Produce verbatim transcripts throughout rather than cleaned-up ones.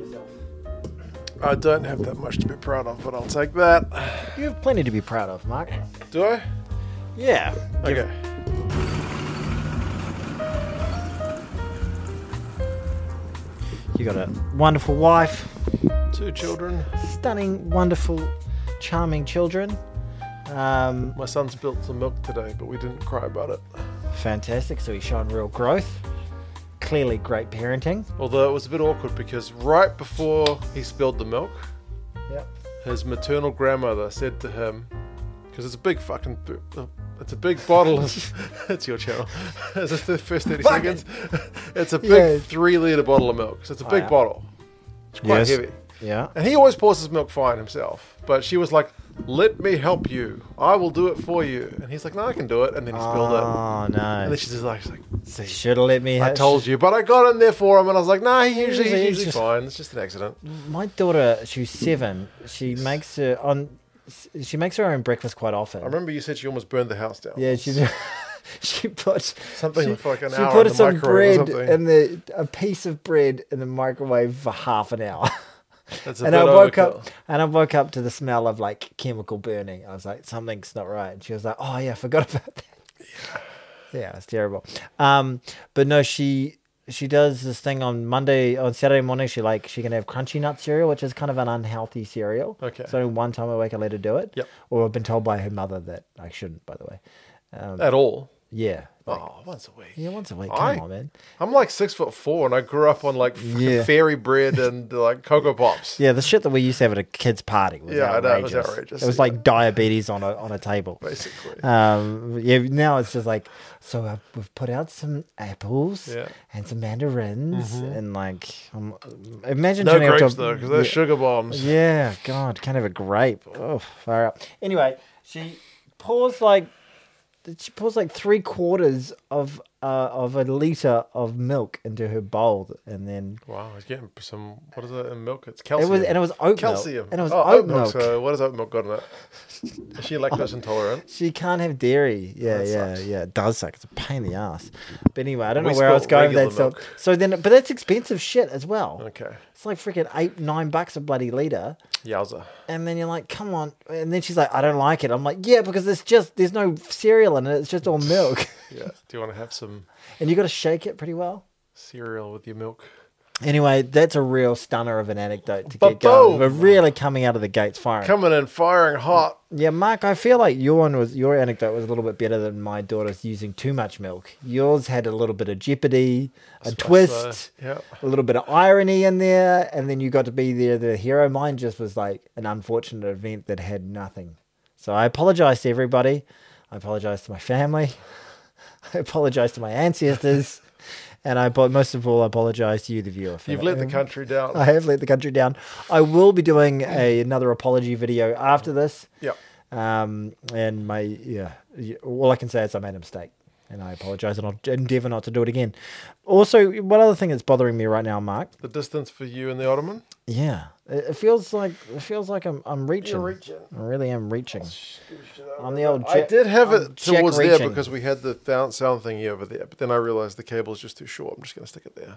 yourself? I don't have that much to be proud of, but I'll take that. You have plenty to be proud of, Mark. Do I? Yeah. Okay. You got a wonderful wife, Two children. stunning, wonderful, charming children. Um, My son spilt some milk today, but we didn't cry about it. fantastic. So he's showing real growth. Clearly great parenting. Although it was a bit awkward because right before he spilled the milk, Yep. his maternal grandmother said to him, because it's a big fucking, it's a big bottle of, it's your channel, is it the first thirty Fuck seconds? It's a big Yeah. three litre bottle of milk, so it's a Oh, big yeah. bottle. It's quite Yes. heavy. Yeah. And he always pours his milk fine himself. But she was like, let me help you. I will do it for you. And he's like, no, I can do it. And then he spilled it. Oh, And no. then she's just like, she's like see, Should have let me I have... told you. But I got in there for him. And I was like, nah, he usually, Usually he's it's usually just- fine. It's just an accident. My daughter, she's seven. She makes her on... She makes her own breakfast quite often. I remember you said she almost burned the house down. Yeah, she she put Something she, for like an she hour put in the some microwave or bread something. in the a piece of bread in the microwave for half an hour. That's a and bit I woke overkill. up and I woke up to the smell of like chemical burning. I was like, something's not right. And she was like, oh yeah, I forgot about that. Yeah, yeah, it's terrible. Um, but no, she she does this thing on Monday on Saturday morning. She like she can have crunchy nut cereal, which is kind of an unhealthy cereal. Okay. So one time a week I let her do it. Yep. Or I've been told by her mother that I shouldn't. By the way. Um, At all. yeah. Like, Oh, once a week. yeah, once a week. Come I- on, man. I'm like six foot four and I grew up on like fucking Yeah. fairy bread and like Cocoa Pops. Yeah, the shit that we used to have at a kid's party was Yeah, I know, it outrageous. was outrageous, It was yeah. like diabetes on a on a table. Basically. Um, yeah, now it's just like, so uh, we've put out some apples Yeah. and some mandarins and like, um, imagine No turning up to grapes a- though, because they're yeah, sugar bombs. yeah, God, can't have a grape. Oh, far out. Anyway, she pours like, she pours like three quarters of uh, of a liter of milk into her bowl, and then Wow, he's getting some, what is it in milk? It's it calcium. was and it was oat Calcium. milk, and it was oh, oat milk. So what has oat milk got in it? Is she lactose intolerant? She can't have dairy. Yeah, That yeah, sucks. yeah. It does suck. It's a pain in the ass. But anyway, I don't We know where I was spilt going with that. regular So, milk. so then, but that's expensive shit as well. Okay. It's like freaking eight, nine bucks a bloody liter. Yowza. And then you're like, come on. And then she's like, I don't like it. I'm like, yeah, because it's just, there's no cereal in it. It's just all milk. Yeah. Do you want to have some And you got to shake it pretty well. cereal with your milk? Anyway, that's a real stunner of an anecdote to Ba-boom! get going. We're really coming out of the gates firing. Coming in firing hot. Yeah, Mark, I feel like your one was your anecdote was a little bit better than my daughter's using too much milk. Yours had a little bit of jeopardy, a twist, So, yeah. a little bit of irony in there, and then you got to be there the hero. Mine just was like an unfortunate event that had nothing. So I apologize to everybody. I apologize to my family. I apologize to my ancestors. And I, but most of all, I apologize to you, the viewer. for You've that. let the country down. I have let the country down. I will be doing a, another apology video after this. Yep. Um, and my, yeah, y- all I can say is I made a mistake and I apologize and I'll endeavor not to do it again. Also, one other thing that's bothering me right now, Mark. The distance for you and the Ottoman? Yeah, it, it feels like, it feels like I'm, I'm reaching. You're reaching. I really am reaching. I'm the old I Jack- did have I'm it Jack towards there reaching. because we had the sound sound thingy over there, but then I realized the cable is just too short. I'm just going to stick it there.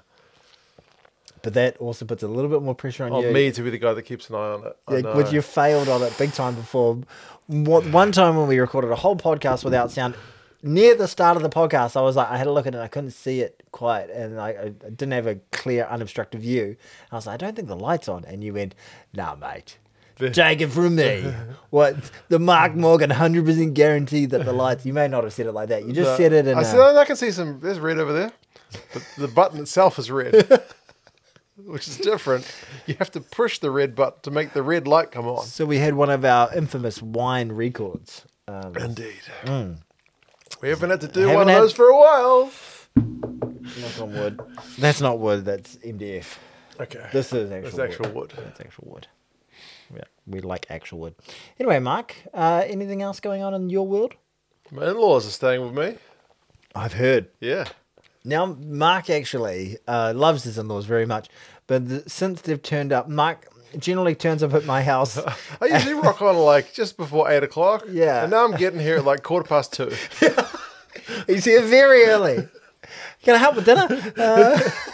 But that also puts a little bit more pressure on On you. me to be the guy that keeps an eye on it. I Yeah, know. which you failed on it big time before. What, one time when we recorded a whole podcast without sound, near the start of the podcast, I was like, I had a look at it, and I couldn't see it quite, and I, I didn't have a clear, unobstructed view. And I was like, I don't think the light's on, and you went, nah, mate. Take it from me. What the Mark Morgan one hundred percent guarantee that the lights. You may not have said it like that. You just No. said it in. I, a, said, I can see some. There's red over there. But the button itself is red, which is different. You have to push the red button to make the red light come on. So we had one of our infamous wine records. Um, Indeed. We haven't had to do Haven't one of had- those for a while. knock on wood. That's not wood. That's M D F. Okay. This is actual. It's actual wood. wood. That's actual wood. Yeah, we like actual wood. Anyway, Mark, uh, anything else going on in your world? My in-laws are staying with me. I've heard. Yeah. Now, Mark actually uh, loves his in-laws very much, but the, since they've turned up, Mark generally turns up at my house. I usually rock on like just before eight o'clock. Yeah. And now I'm getting here at like quarter past two. He's here very early. Can I help with dinner? Uh,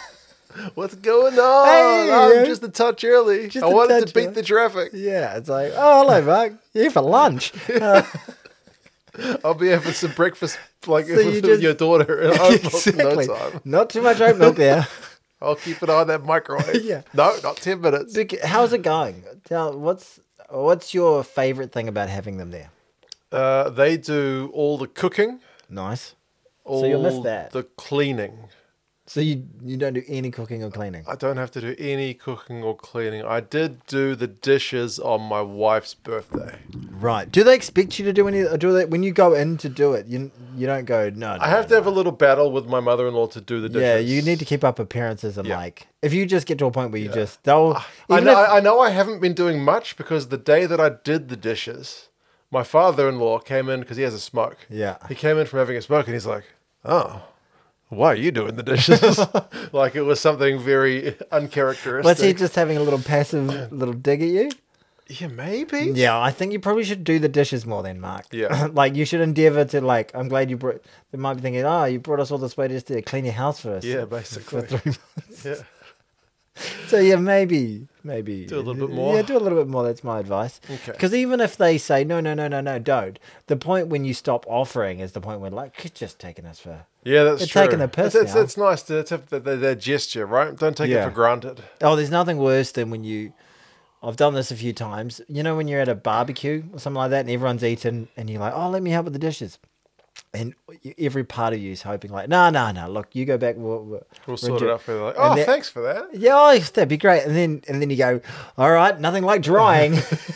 What's going on? Hey, I'm yeah. just a touch early. Just I a wanted touch to beat early. the traffic. Yeah, it's like, oh, hello, Mark. You here for lunch? Uh, I'll be having some breakfast like So you with just- your daughter in oat milk in exactly. no time. Not too much oat milk there. I'll keep an eye on that microwave. Yeah. No, not ten minutes. Bec- How's it going? Tell what's what's your favorite thing about having them there? Uh, they do all the cooking, Nice. all So you'll miss that. the cleaning. So you you don't do any cooking or cleaning. I don't have to do any cooking or cleaning. I did do the dishes on my wife's birthday. Right. Do they expect you to do any? Or do they when you go in to do it? You you don't go. No. no I have no, to have a little battle with my mother-in-law to do the dishes. Yeah, you need to keep up appearances and Yeah. like if you just get to a point where you just they'll. I even know, if- I I know I haven't been doing much because the day that I did the dishes, my father-in-law came in because he has a smoke. Yeah. He came in from having a smoke and he's like, oh, why are you doing the dishes? Like it was something very uncharacteristic. Was he just having a little passive little dig at you? Yeah, maybe. Yeah, I think you probably should do the dishes more then, Mark. Yeah. Like you should endeavour to like. I'm glad you brought. They might be thinking, oh, you brought us all this way just to clean your house first. Yeah, For basically. three months. Yeah. So yeah, maybe, maybe Do a little bit more. Yeah, do a little bit more. That's my advice. Okay. Because even if they say no, no, no, no, no, don't. The point when you stop offering is the point where like it's just taking us for. Yeah, that's They're true. taking the piss It's, it's, now. it's nice to, to have that, that, that gesture, right? Don't take Yeah. it for granted. Oh, there's nothing worse than when you. I've done this a few times. You know when you're at a barbecue or something like that, and everyone's eating, and you're like, "Oh, let me help with the dishes," and every part of you is hoping like, "No, no, no. Look, you go back. We'll, we'll, We'll sort it out for you. Like, And oh, then- thanks for that. Yeah, oh, that'd be great. And then and then you go, all right, nothing like drying.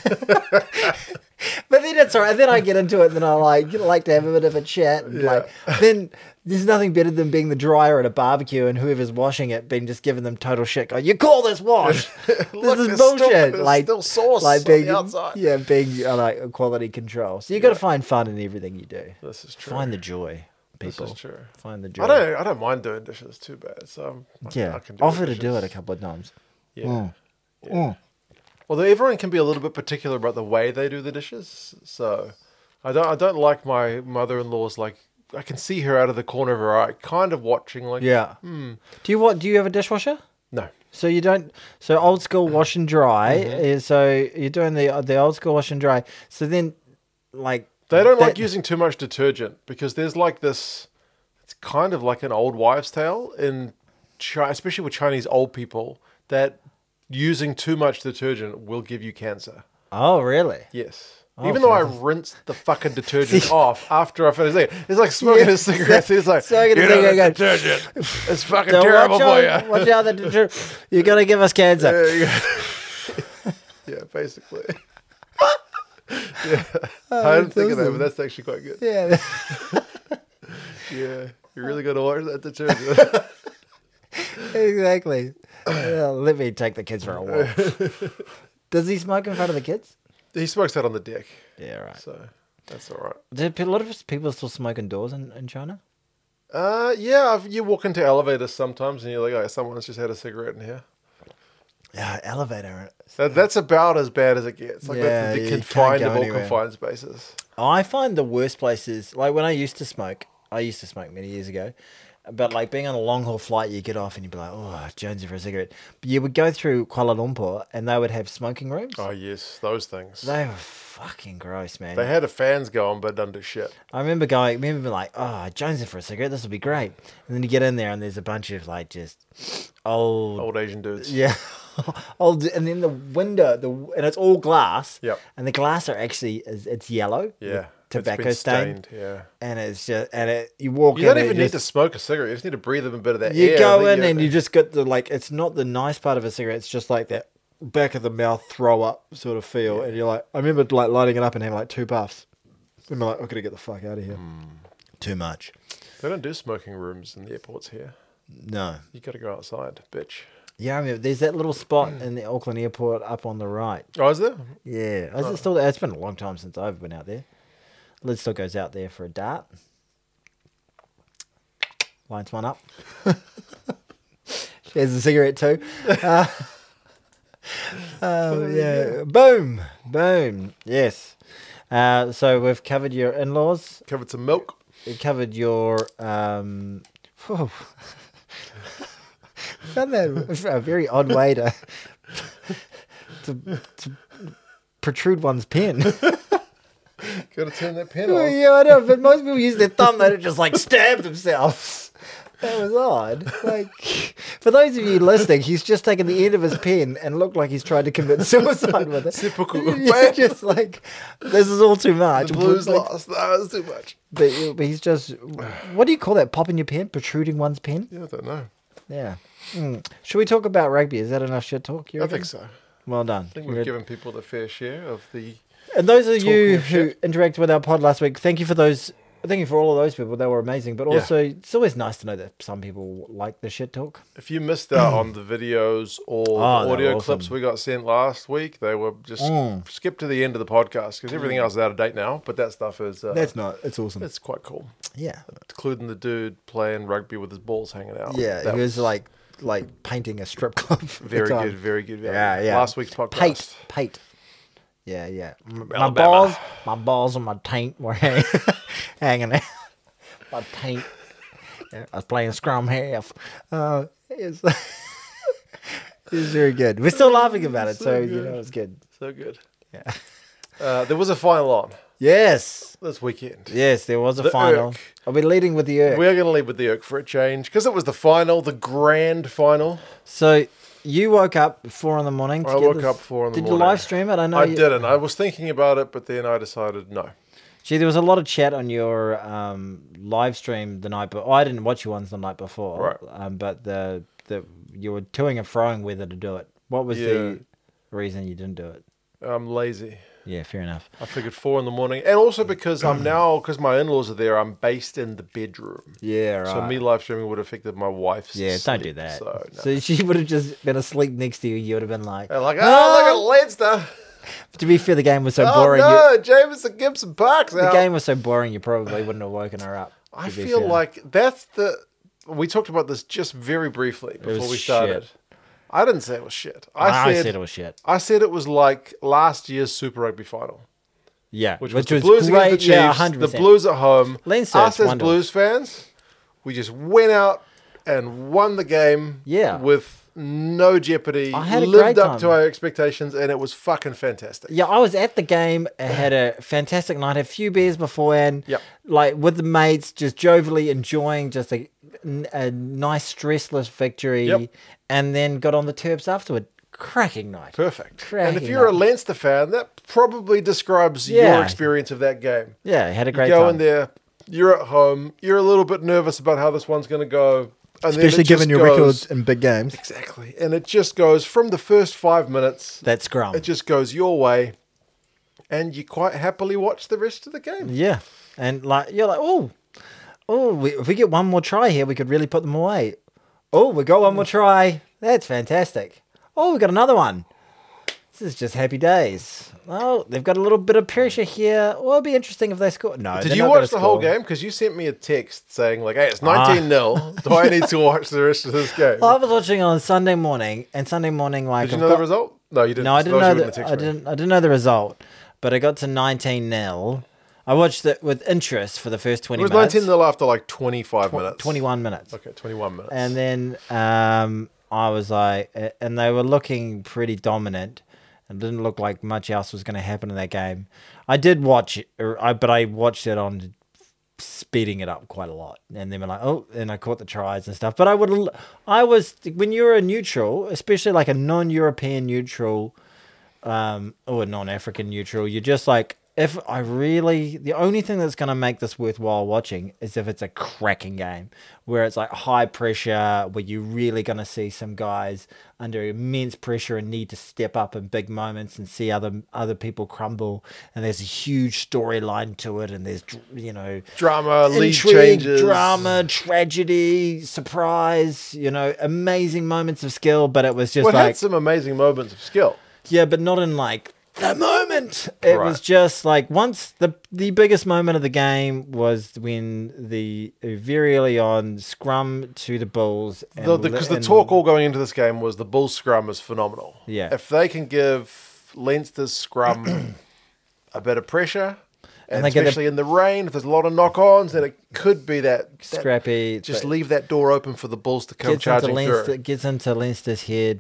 But then it's all right. Then I get into it, and then I like you know, like to have a bit of a chat. And like then there's nothing better than being the dryer at a barbecue and whoever's washing it being just giving them total shit. Go, you call this wash? This Look, is there's still- bullshit. there's like still sauce like on being the outside. yeah, being uh, like quality control. So you got to find fun in everything you do. This is true. Find the joy, This people. is true. Find the joy. I don't. I don't mind doing dishes too bad. So I, yeah, I can do offer the to do it dishes. a couple of times. Yeah. Mm. Although everyone can be a little bit particular about the way they do the dishes, so I don't. I don't like my mother-in-law's like. I can see her out of the corner of her eye, kind of watching. Like, Yeah. Hmm. Do you what? Do you have a dishwasher? no, So you don't. So old school wash and dry. Mm-hmm. Is, so you're doing the the old school wash and dry. So then, like they don't like that- using too much detergent because there's like this. It's kind of like an old wives' tale in China, especially with Chinese old people, that using too much detergent will give you cancer. Oh really? Yes. Oh, Even though I Jesus. rinsed the fucking detergent off after I finished it. It's like smoking Yeah. a cigarette. It's like, Smoking a you know, cigarette, that go- detergent. It's fucking So terrible watch for out, you. watch out! The deter- you're gonna give us cancer. Yeah, you got- yeah, basically. Yeah. I didn't think of that, awesome. but that's actually quite good. Yeah. Yeah. You're really going to watch that detergent. Exactly. Uh, let me take the kids for a walk. Does he smoke in front of the kids? He smokes that on the deck. Yeah, right. So that's all right. Do a lot of people still smoke indoors in, in China? Uh, yeah, I've- you walk into elevators sometimes and you're like, oh, someone's just had a cigarette in here. Yeah, elevator. That, that's about as bad as it gets. Like Yeah, that's the you can't confined go of all anywhere. confined spaces. I find the worst places, like when I used to smoke, I used to smoke many years ago, but like being on a long haul flight, you get off and you'd be like, oh, Jonesy for a cigarette. But you would go through Kuala Lumpur and they would have smoking rooms. Oh yes, those things. They were fucking gross, man. They had the fans going, but done to shit. I remember going, I remember being like, oh, Jonesy for a cigarette, this will be great. And then you get in there and there's a bunch of like just old, Old Asian dudes. yeah, old, and then the window, the and it's all glass. Yep. And the glass are actually, is it's yellow. Yeah. Tobacco it's been stained. stained. Yeah. And it's just, and it, you walk You in don't and even you need to just- smoke a cigarette. You just need to breathe in a bit of that You air. go then in and you just get the like. It's not the nice part of a cigarette. It's just like that back of the mouth throw up sort of feel, and you're like, I remember like lighting it up and having like two puffs. And I'm like, I gotta get the fuck out of here. Too much. They don't do smoking rooms in the airports here. No. You got to go outside, bitch. Yeah, I mean, there's that little spot in the Auckland airport up on the right. Oh, is there? Yeah, is it still there? It's been a long time since I've been out there. Liz still goes out there for a dart. Lines one up. She has a cigarette too. Uh, um, yeah. Boom. Boom. Yes. Uh, so we've covered your in-laws. Covered some milk. We covered your... Um, Found that a very odd way to to, to protrude one's pen. Got to turn that pen on. Yeah, I know, but most people use their thumb. They don't just like stab themselves. That was odd. Like, for those of you listening, he's just taken the end of his pen and looked like he's tried to commit suicide with it. Typical. Yeah, just like, this is all too much. The blues Like, lost. That was too much. But, but he's just, what do you call that? Popping your pen? Protruding one's pen? Yeah, I don't know. Yeah. Mm. Should we talk about rugby? Is that enough shit talk? You I reckon? think so. Well done. I think You're we've a- given people the fair share of the. And those of you Talking who shit. interacted with our pod last week, thank you for those. Thank you for all of those people. They were amazing. But Yeah. also, it's always nice to know that some people like the shit talk. If you missed out on the videos or Oh, the they audio were clips awesome. we got sent last week, they were just Mm. skip to the end of the podcast because everything else is out of date now. But that stuff is uh, not. It's awesome. it's quite cool, Yeah. including the dude playing rugby with his balls hanging out. Yeah. That He was like like painting a strip club. at the very time. good, very good. Value. Yeah, yeah. Last week's podcast. Pate. Pate. Yeah, yeah. M- My Alabama. balls, my balls and my taint were hang- hanging out. My taint. Yeah, I was playing scrum half. Uh, it's, it's very good. We're still laughing about it, so, So you good. know it's good. So good. Yeah. Uh, there was a final on Yes. this weekend. Yes, there was a The final. Irk. I'll be leading with the Irk. We're going to leave with the Irk for a change because it was the final, the grand final. So you woke up at four in the morning. To I get woke this- up four in the Did morning. you live stream it? I know I you, didn't. I was thinking about it, but then I decided no. Gee, there was a lot of chat on your um, live stream the night before. Oh, I didn't watch your ones the night before. Right. Um, but the the you were toing and froing whether to do it. What was Yeah. the reason you didn't do it? I'm lazy. Yeah, fair enough. I figured four in the morning, and also because I'm now because my in-laws are there. I'm based in the bedroom, Yeah, right. so me live streaming would have affected my wife's. yeah, don't do sleep, that. So, So, no. she would have just been asleep next to you. You would have been like, They're like, "Ah!" oh, look at Leinster. To be fair, the game was so Oh boring. you- no, Jameson Gibson Park's the out. game was so boring. You probably wouldn't have woken her up. I to be feel fair. like that's the. We talked about this just very briefly before was we started. shit. I didn't say it was shit. I, I, said, said, it was shit. I said it was like last year's Super Rugby final, Yeah, which was the Blues against the Chiefs, Yeah, one hundred the percent. Blues at home. Leinster, Us it's as wonderful. Blues fans, we just went out and won the game. Yeah. with no jeopardy. I had a lived great up time. to our expectations, and it was fucking fantastic. Yeah, I was at the game. I had a fantastic night. Had a few beers beforehand. Yep. Like with the mates, just jovially enjoying just a, a nice stressless victory. Yep. And then got on the Terps afterward. Cracking night. Perfect. and Cracking if you're a night. Leinster fan, that probably describes Yeah. your experience of that game. Yeah, had a You great go time. in there, you're at home, you're a little bit nervous about how this one's going to go. And then Especially it given just your goes- records in big games. Exactly. And it just goes from the first five minutes, That scrum. it just goes your way, and you quite happily watch the rest of the game. Yeah. And like you're like, oh, oh, we, if we get one more try here, we could really put them away. Oh, we got one more try. That's fantastic. Oh, we got another one. This is just happy days. Oh, they've got a little bit of pressure here. Well, it'd be interesting if they score. No, Did they're you not gonna watch the whole score. game? Because you sent me a text saying, like, hey, it's nineteen nil. Do I need to watch the rest of this game? I was watching on Sunday morning, and Sunday morning, like, Did you I've know got- the result? No, you didn't. No, I didn't Otherwise know you wouldn't the, have I texted me. didn't. I didn't know the result, but I got to nineteen nil. I watched it with interest for the first It twenty was minutes. nineteen nil after like twenty-five minutes. Twenty-one minutes. Okay, twenty-one minutes. And then um, I was like, uh, and they were looking pretty dominant. It didn't look like much else was going to happen in that game. I did watch it, or I, but I watched it on speeding it up quite a lot. And then we're like, oh, and I caught the tries and stuff. But I would, I was, when you're a neutral, especially like a non-European neutral, um, or a non-African neutral, you're just like, if I really, the only thing that's going to make this worthwhile watching is if it's a cracking game where it's like high pressure, where you're really going to see some guys under immense pressure and need to step up in big moments and see other other people crumble. And there's a huge storyline to it, and there's, you know, Drama, lead intrigue, changes. drama, tragedy, surprise, you know, amazing moments of skill. But it was just Well, it like, had some amazing moments of skill. yeah, but not in like the moment. It Right. was just like once the the biggest moment of the game was when the very early on scrum to the Bulls. and Because the, 'cause the and- talk all going into this game was the Bulls scrum is phenomenal. Yeah. If they can give Leinster's scrum a bit of pressure, And, And they get the- especially in the rain, if there's a lot of knock-ons, then it could be that, that Scrappy. just but leave that door open for the Bulls to come gets into, charging Leinster, through. gets into Leinster's head,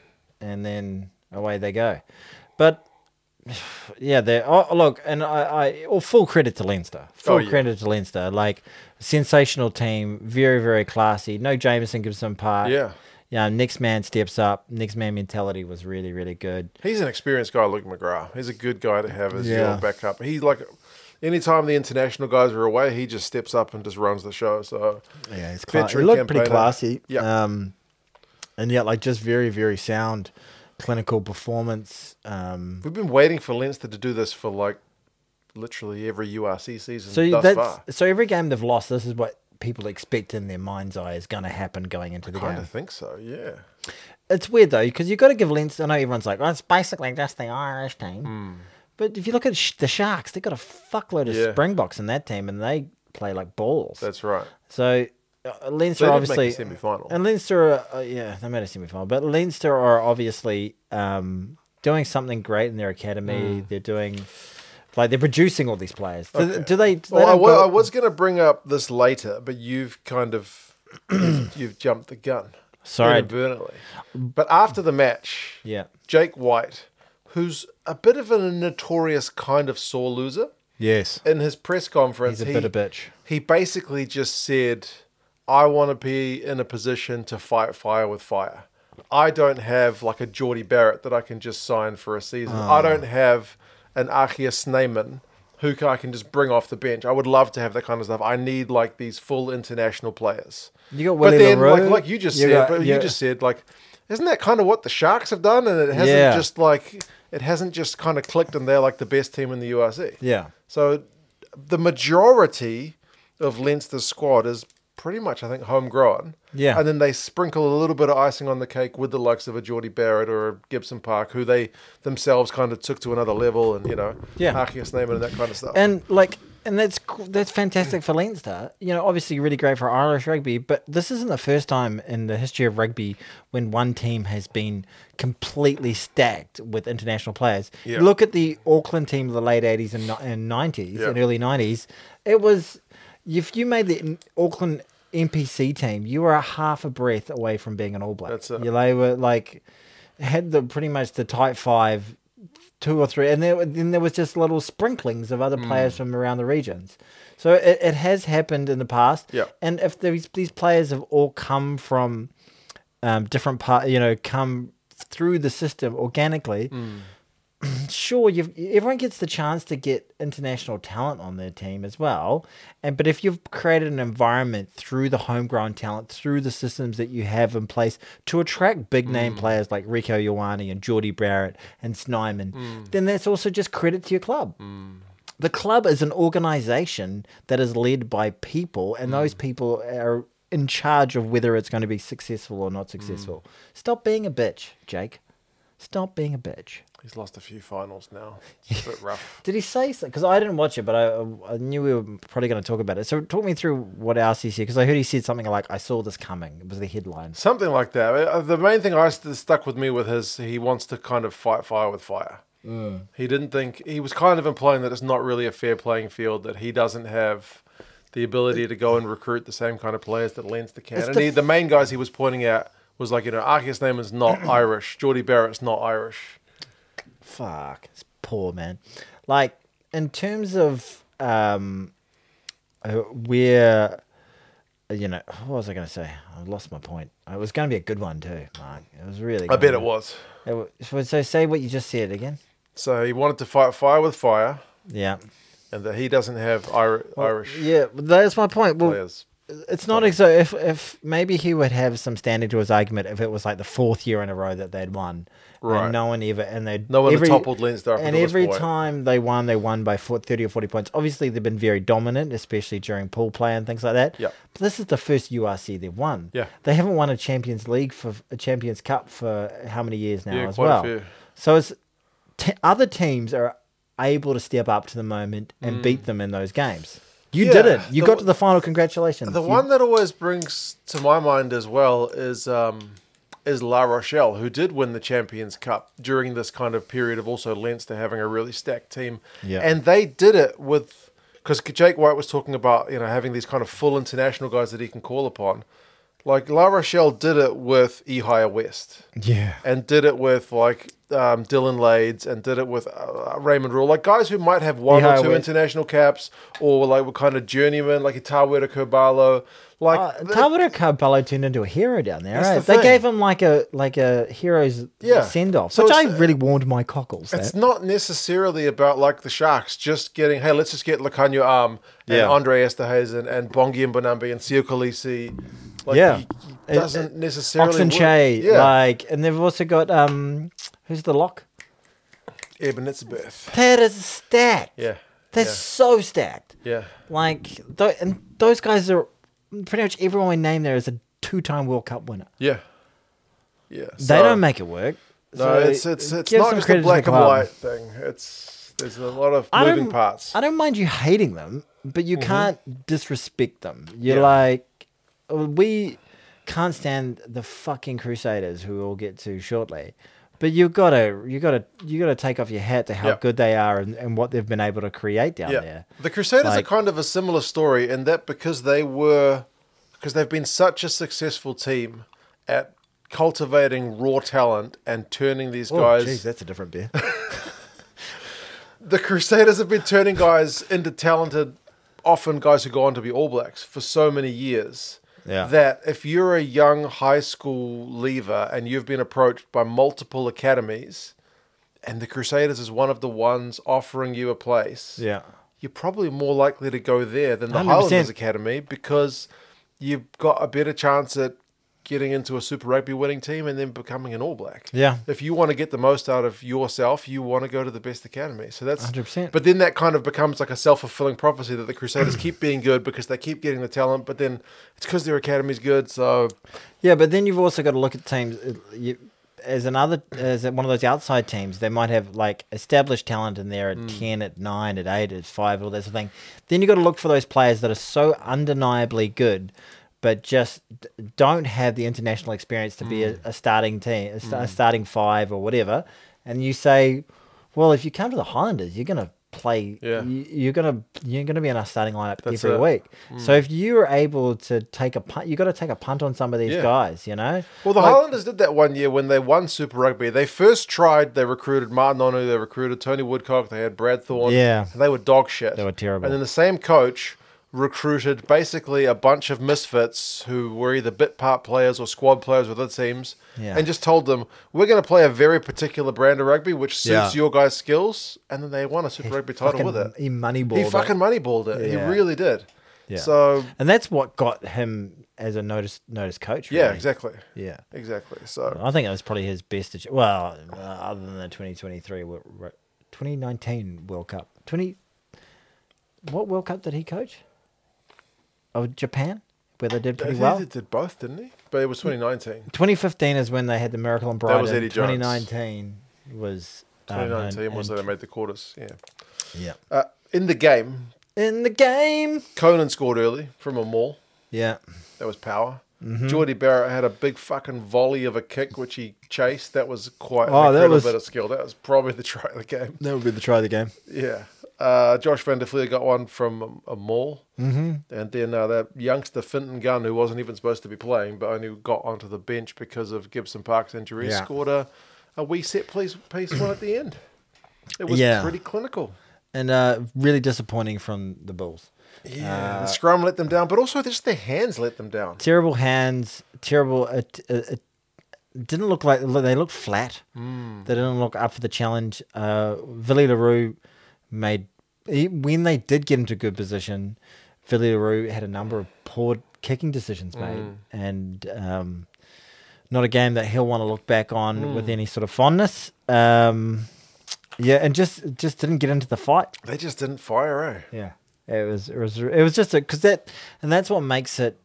and then away they go. But yeah, they oh, look, and I, I all full credit to Leinster. Full Oh, yeah. credit to Leinster. Like sensational team, very very classy. No Jameson gives them part. Yeah. Yeah, next man steps up. Next man mentality was really, really good. He's an experienced guy, Luke McGrath. He's a good guy to have as Yeah. your backup. He's like, anytime the international guys are away, he just steps up and just runs the show. So Yeah, he's cla- he veteran looked pretty campaigner. classy. Yeah. Um, and yet, like, just very, very sound clinical performance. Um, We've been waiting for Leinster to do this for like literally every U R C season so thus that's far. so every game they've lost, this is what people expect in their mind's eye is going to happen going into the Kind game. of think so, yeah. It's weird though because you've got to give Leinster. I know everyone's like, "Oh, it's basically just the Irish team," but if you look at sh- the Sharks, they've got a fuckload of Hmm. Yeah. Springboks in that team, and they play like balls. That's right. So uh, Leinster They did obviously make the semi-final. and Leinster, uh, yeah, they made a semi-final, but Leinster are obviously um, doing something great in their academy. Hmm. They're doing like they're producing all these players. Do, Okay. do they? Do they Well, I, don't wa- go- I was going to bring up this later, but you've kind of you've, you've jumped the gun. Sorry. Inadvertently. But after the match, Yeah. Jake White, who's a bit of a notorious kind of sore loser, Yes. in his press conference, He's a he, bit of bitch. he basically just said, I want to be in a position to fight fire with fire. I don't have like a Geordie Barrett that I can just sign for a season. I don't have an Achia Snyman who I can just bring off the bench. I would love to have that kind of stuff. I need like these full international players. You got But Willie then, LaRue, like, like you just you said, got- but yeah. you just said, like, isn't that kind of what the Sharks have done? And it hasn't Yeah. just like it hasn't just kind of clicked, and they're like the best team in the U R C. Yeah. So the majority of Leinster's squad is pretty much, I think, homegrown. Yeah. And then they sprinkle a little bit of icing on the cake with the likes of a Geordie Barrett or a Gibson Park, who they themselves kind of took to another level, and you know, Yeah. Achia Snyman and that kind of stuff. And like, and that's co- that's fantastic for Leinster. You know, obviously really great for Irish rugby, but this isn't the first time in the history of rugby when one team has been completely stacked with international players. Yeah. Look at the Auckland team of the late eighties and, ni- and nineties Yeah. and early nineties. It was, if you made the Auckland N P C team, you were a half a breath away from being an All Black. That's it. You they were like, had the pretty much the tight five, two or three, and there, then there was just little sprinklings of other players from around the regions. So it, it has happened in the past. Yeah. And if these these players have all come from um, different part, you know, come through the system organically, sure, you've, everyone gets the chance to get international talent on their team as well. And but if you've created an environment through the homegrown talent, through the systems that you have in place to attract big name players like Rico Ioane and Geordie Barrett and Snyman, then that's also just credit to your club. The club is an organization that is led by people, and those people are in charge of whether it's going to be successful or not successful. Stop being a bitch, Jake. Stop being a bitch. He's lost a few finals now. It's a bit rough. Did he say so? Because I didn't watch it, but I, I knew we were probably going to talk about it. So talk me through what else he said, because I heard he said something like, I saw this coming. It was the headline. Something like that. Uh, The main thing I st- stuck with me with his, he wants to kind of fight fire with fire. He didn't think, he was kind of implying that it's not really a fair playing field, that he doesn't have the ability to go and recruit the same kind of players that Leinster can. It's And the he, f- the main guys he was pointing out was like, you know, Arceus Neyman's not Irish, Geordie Barrett's not Irish. Fuck. It's poor, man. Like, in terms of um, uh, where, uh, you know, what was I going to say? I lost my point. It was going to be a good one too, Mark. It was really I good. bet it was. It was. So so say what you just said again. So he wanted to fight fire with fire, Yeah. and that he doesn't have Ir- Irish Yeah, that's my point. Well, players. it's not so if if maybe he would have some standing to his argument if it was like the fourth year in a row that they'd won, Right. And no one ever and they No one every, had toppled Leinster up and until this every point. time they won, they won by thirty or forty points. Obviously, they've been very dominant, especially during pool play and things like that. Yeah. But this is the first U R C they've won. Yeah. They haven't won a Champions League for a Champions Cup for how many years now Yeah, as quite a well. few. So it's t- other teams are able to step up to the moment and beat them in those games. You Yeah, did it. You the- got to the final. Congratulations. The You- one that always brings to my mind as well is um, is La Rochelle, who did win the Champions Cup during this kind of period of also Leinster having a really stacked team. Yeah. And they did it with, because Jake White was talking about, you know, having these kind of full international guys that he can call upon. Like La Rochelle did it with Ehire West. Yeah. And did it with like um, Dylan Lades and did it with uh, Raymond Rule. Like guys who might have one Ehire or two West. international caps or like were kind of journeymen, like Itawera Kurbalo. Like Uh, th- Tawera Karbalo turned into a hero down there. That's Right? the They thing. gave him like a like a hero's Yeah. send off, So which I it's- really warmed my cockles. It's That. not necessarily about like the Sharks just getting, hey, let's just get Lacanio Arm and Yeah. Andre Esterhazen and Bongi and Bonambi and Sio Khaleesi. Like, Yeah. he- he It- doesn't it- necessarily Oxen work. Che, Yeah. like, and they've also got um, who's the lock? Eben Itzebeth. That is stacked. Yeah. They're yeah. so stacked. Yeah. Like, th- and those guys are pretty much everyone we name there is a two-time World Cup winner. Yeah. Yeah. They So- don't make it work. No, So it's it's it's give not some just a credit to the black and club. white thing. It's there's a lot of I moving don't- parts. I don't mind you hating them, but you can't disrespect them. You're Yeah. like, we can't stand the fucking Crusaders, who we'll get to shortly. But you gotta, you gotta, you gotta take off your hat to how Yeah. good they are and, and what they've been able to create down Yeah. there. The Crusaders Like- are kind of a similar story in that because they were because they've been such a successful team at cultivating raw talent and turning these guys. Oh, jeez, that's a different beer. The Crusaders have been turning guys into talented, often guys who go on to be All Blacks for so many years. Yeah. That if you're a young high school leaver and you've been approached by multiple academies, and the Crusaders is one of the ones offering you a place, Yeah. you're probably more likely to go there than the one hundred percent. Highlanders Academy because you've got a better chance at getting into a Super Rugby winning team and then becoming an All Black. Yeah. If you want to get the most out of yourself, you want to go to the best academy. So that's one hundred percent. But then that kind of becomes like a self-fulfilling prophecy that the Crusaders keep being good because they keep getting the talent, but then it's because their academy's good. So Yeah, but then you've also got to look at teams uh, you, as another as one of those outside teams. They might have like established talent in there at Mm. ten, at nine, at eight, at five, all that sort of thing. Then you got to look for those players that are so undeniably good, but just d- don't have the international experience to be a, a starting team, a, sta- a starting five or whatever. And you say, well, if you come to the Highlanders, you're gonna play. Yeah. you- You're gonna you're gonna be in our starting lineup That's every it. week. So if you're able to take a punt, you got to take a punt on some of these Yeah. guys. You know. Well, the Like- Highlanders did that one year when they won Super Rugby. They first tried, they recruited Martin Onu, they recruited Tony Woodcock, they had Brad Thorne. Yeah. And they were dog shit. They were terrible. And then the same coach recruited basically a bunch of misfits who were either bit part players or squad players with other teams Yeah. and just told them, we're going to play a very particular brand of rugby which suits Yeah. your guys' skills. And then they won a Super Rugby title Fucking- with it. He moneyballed. He it. fucking moneyballed it. Yeah. He really did. Yeah. So, and that's what got him as a notice notice coach. yeah, really. exactly. Yeah. Exactly. So, I think that was probably his best. ach- Well, uh, other than the twenty twenty-three, Wo- Ro- twenty nineteen World Cup. twenty. What World Cup did he coach? Oh, Japan, where they did I pretty think well. he did both, didn't he? But it was twenty nineteen. twenty fifteen is when they had the Miracle on Brighton. was Eddie Jones. twenty nineteen was um, twenty nineteen and- was and- when they made the quarters. Yeah. yeah. Uh, in the game, In the game. Conan scored early from a maul. Yeah. That was power. Mm-hmm. Geordie Barrett had a big fucking volley of a kick which he chased. That was quite an Oh, that incredible was- bit of skill. That was probably the try of the game. That would be the try of the game. Yeah. Uh, Josh Van der Fleer got one from a, a maul. Mm-hmm. And then uh, that youngster Finton Gunn, who wasn't even supposed to be playing, but only got onto the bench because of Gibson Park's injury, Yeah. scored a, a wee set piece, piece one at the end. It was Yeah. pretty clinical. And uh, really disappointing from the Bulls. Yeah, Uh, the scrum let them down, but also just their hands let them down. Terrible hands, terrible. It, it, it didn't look like they looked flat. Mm. They didn't look up for the challenge. Uh, Villy LaRue made he, when they did get into good position. Villy LaRue had a number of poor kicking decisions made, Mm. and um, not a game that he'll want to look back on Mm. with any sort of fondness. Um, yeah, and just just didn't get into the fight. They just didn't fire, eh? Yeah, it was it was it was just because that, and that's what makes it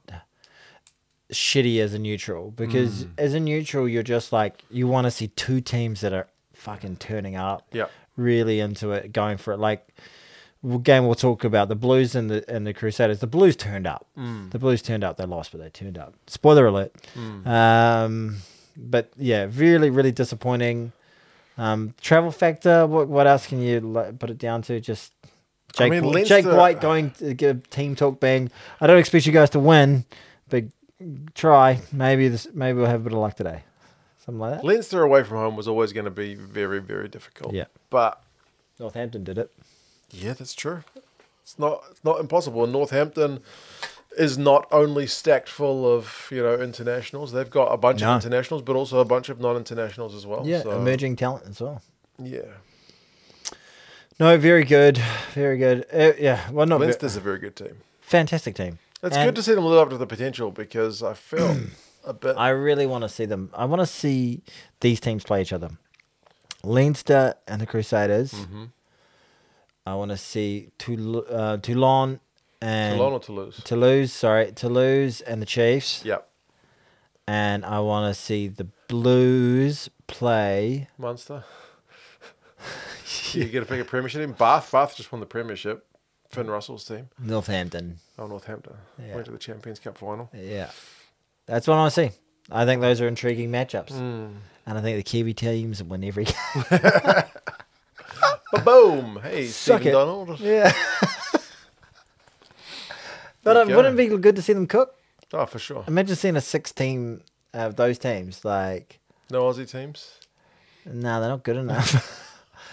shitty as a neutral. Because Mm. as a neutral, you're just like you want to see two teams that are fucking turning up, Yeah. really into it, going for it. Like w- game we'll talk about the Blues and the and the Crusaders. The Blues turned up. Mm. The Blues turned up. They lost, but they turned up. Spoiler alert. Mm. Um, but yeah, really, really disappointing. Um, travel factor. What what else can you like, put it down to? Just Jake, I mean, Wh- Jake Leinster- White going to give team talk bang. I don't expect you guys to win, but try. Maybe this. Maybe we'll have a bit of luck today. Something like that. Leinster away from home was always going to be very, very difficult. Yeah. But Northampton did it. yeah, that's true. It's not it's not impossible. And Northampton is not only stacked full of, you know, internationals. They've got a bunch No. of internationals, but also a bunch of non-internationals as well. Yeah, So, emerging talent as well. Yeah. No, very good, very good. Uh, yeah, well, not very, Leinster's a very good team. fantastic team. It's And good to see them live up to the potential because I felt a bit. I really want to see them. I want to see these teams play each other. Leinster and the Crusaders. Mm-hmm. I want to see Toul- uh, Toulon and Toulon or Toulouse? Toulouse. Sorry, Toulouse and the Chiefs. Yep. And I want to see the Blues play. Munster. You get to pick a premiership team. Bath. Bath just won the premiership. Finn Russell's team. Northampton. Oh, Northampton. Yeah. Went to the Champions Cup final. Yeah, that's what I want to see. I think those are intriguing matchups, Mm. and I think the Kiwi teams win every game. Ba-boom! Hey, Suck Stephen it. Donald. Yeah. But There it you wouldn't go. it be good to see them cook? Oh, for sure. Imagine seeing a six team of those teams. Like, No Aussie teams? no, they're not good enough.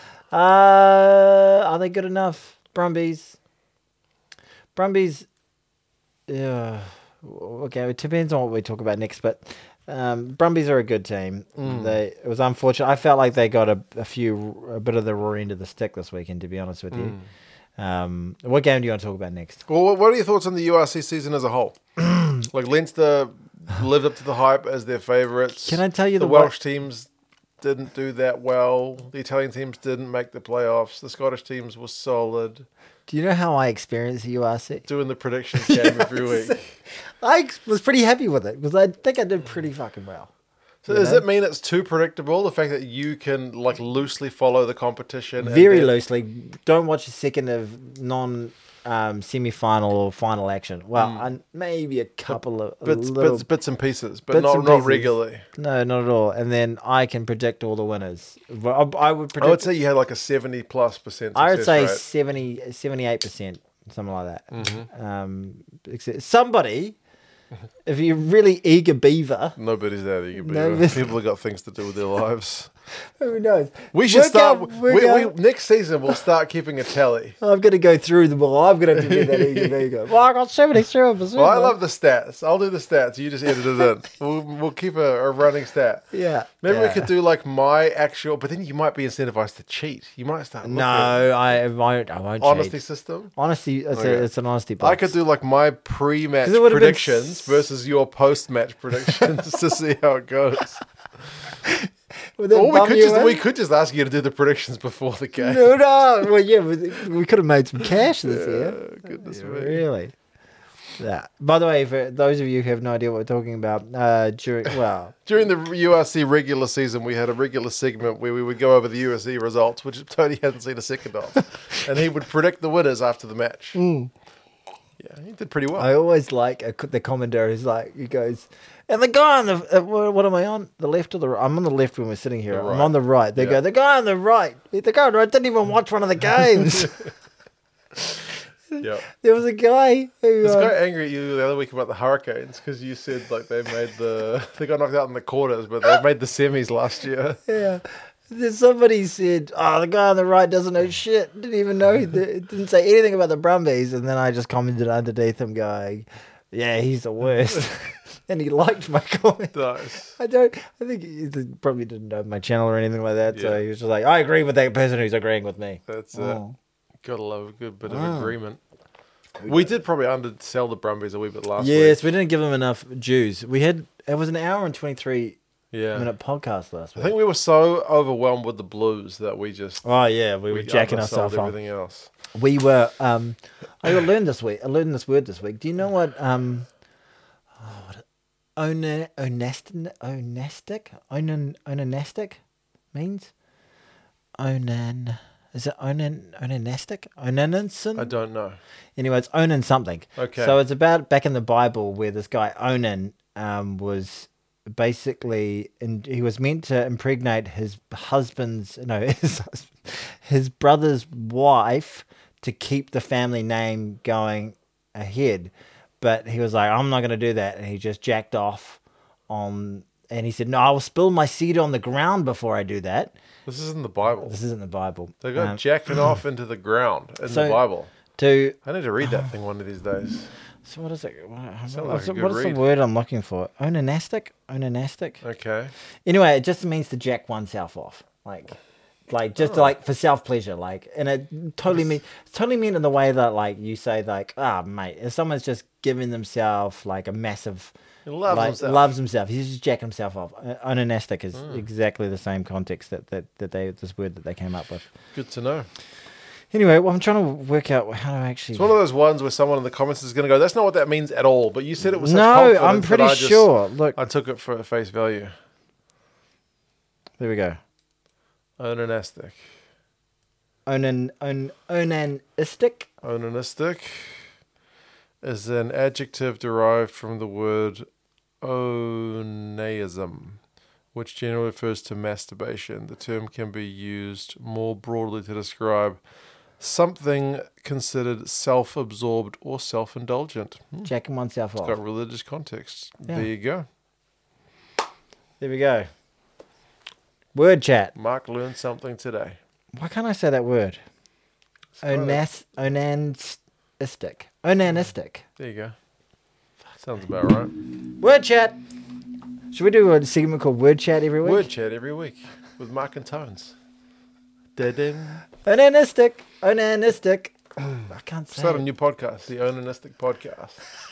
uh, are they good enough? Brumbies. Brumbies. Yeah. Okay, it depends on what we talk about next, but um, Brumbies are a good team. Mm. They it was unfortunate. I felt like they got a, a few a bit of the raw end of the stick this weekend. To be honest with you, Mm. um, what game do you want to talk about next? Well, what- what are your thoughts on the U R C season as a whole? Like, Leinster lived up to the hype as their favourites. Can I tell you the the wa- Welsh teams didn't do that well. The Italian teams didn't make the playoffs. The Scottish teams were solid. Do you know how I experience the U R C? Doing the predictions game every week. I ex- was pretty happy with it because I think I did pretty fucking well. So You does know? it mean it's too predictable? The fact that you can like loosely follow the competition, and Very then- loosely. Don't watch a second of non um, semi-final or final action. Well, and maybe a couple of a bits, little, bits, bits and pieces, but bits not and not pieces. regularly. No, not at all. And then I can predict all the winners. Well, I, I would predict. I would say you had like a seventy plus percent. I would say success seventy, seventy-eight percent, something like that. Mhm. Um, except- somebody, if you're really eager beaver, rate. Nobody's that eager. No, No, but- People have got things to do with their lives. who knows? We should Work start. out- we, work we, out- next season, we'll start keeping a tally. I'm going to go through them all. I'm going to have to do that eager beaver. Well, I got seventy-seven percent. Well, I love the stats. I'll do the stats. You just edit it in. We'll, we'll keep a, a running stat. Yeah. Maybe yeah. we could do like my actual, but then you might be incentivized to cheat. You might start looking No, I won't. I won't. honesty cheat. system. Honesty. It's, Okay. a, it's an honesty box. I could do like my pre-match 'Cause it would've been predictions s- versus your post-match predictions to see how it goes. Would that Or we bum could you just in? we could just ask you to do the predictions before the game. No, no. Well, yeah, we, we could have made some cash this year. Uh, goodness Yeah, me. really. Yeah. By the way, for those of you who have no idea what we're talking about, uh, during well, During the U R C regular season, we had a regular segment where we would go over the U R C results, which Tony hadn't seen a second of, and he would predict the winners after the match. Mm. Yeah, he did pretty well. I always like a, the commentator who's like, he goes, and the guy on the, uh, what, what am I on? The left or the right? I'm on the left when we're sitting here. The I'm right. on the right. They Yeah. go, the guy on the right. The guy on the right didn't even watch one of the games. yeah. There was a guy who. I was uh, quite angry at you the other week about the Hurricanes because you said like they made the they got knocked out in the quarters, but they made the semis last year. Yeah. Then somebody said, "Oh, the guy on the right doesn't know shit. Didn't even know. The, didn't say anything about the Brumbies." And then I just commented underneath him, going, "Yeah, he's the worst." And he liked my comment. Nice. I don't. I think he probably didn't know my channel or anything like that. So Yeah. he was just like, "I agree with that person who's agreeing with me." That's it. Oh. Gotta love a good bit of Oh. agreement. We did probably undersell the Brumbies a wee bit last week. Yes, we didn't give them enough dues. We had it was an hour and twenty three Yeah. minute podcast last I week. think we were so overwhelmed with the Blues that we just Oh yeah, we were jacking undersold ourselves off. everything else. We were. Um, I learned this week. I learned this word this week. Do you know what? Um, oh, what ona, onastic, onastic, onan, onanastic means? Onan. Is it onan, onanastic? Onananson? I don't know. Anyway, it's Onan something. Okay. So it's about back in the Bible where this guy Onan um, was basically, and he was meant to impregnate his husband's no his husband, his brother's wife to keep the family name going ahead, but he was like, I'm not going to do that, and he just jacked off on, and he said, no, I will spill my seed on the ground before I do that. This isn't the Bible. This isn't the Bible. They got Um, jacking off into the ground in so the Bible. To I need to read that thing one of these days. so what is it? What, Sounds what like is, a it, good what is the read. word I'm looking for? Onanastic? Onanastic? Okay. Anyway, it just means to jack oneself off, like, like just Oh. like for self pleasure, like, and it totally mean totally mean in the way that like you say like, ah, mate, if someone's just giving themselves like a massive, He loves like, himself. loves himself, he's just jacking himself off. Uh, Onanastic is exactly the same context that that that they this word that they came up with. Good to know. Anyway, well, I'm trying to work out how to actually. It's one of those ones where someone in the comments is going to go, that's not what that means at all. But you said it was such No, confidence I'm that pretty I just- sure. Look, I took it for face value. there we go. Onanastic. Onan on onanistic. Onanistic is an adjective derived from the word onaism, which generally refers to masturbation. The term can be used more broadly to describe something considered self-absorbed or self-indulgent. Hmm. Jacking oneself It's off. got religious context. Yeah. There you go. There we go. Word chat. Mark learned something today. Why can't I say that word? kinda- Onas, onanistic. Onanistic. There you go. Sounds about right. Word chat. Should we do a segment called Word Chat every week? Word chat every week with Mark and Tones. Da-ding. Onanistic. Onanistic. I can't say Start a it. new podcast, the Onanistic Podcast.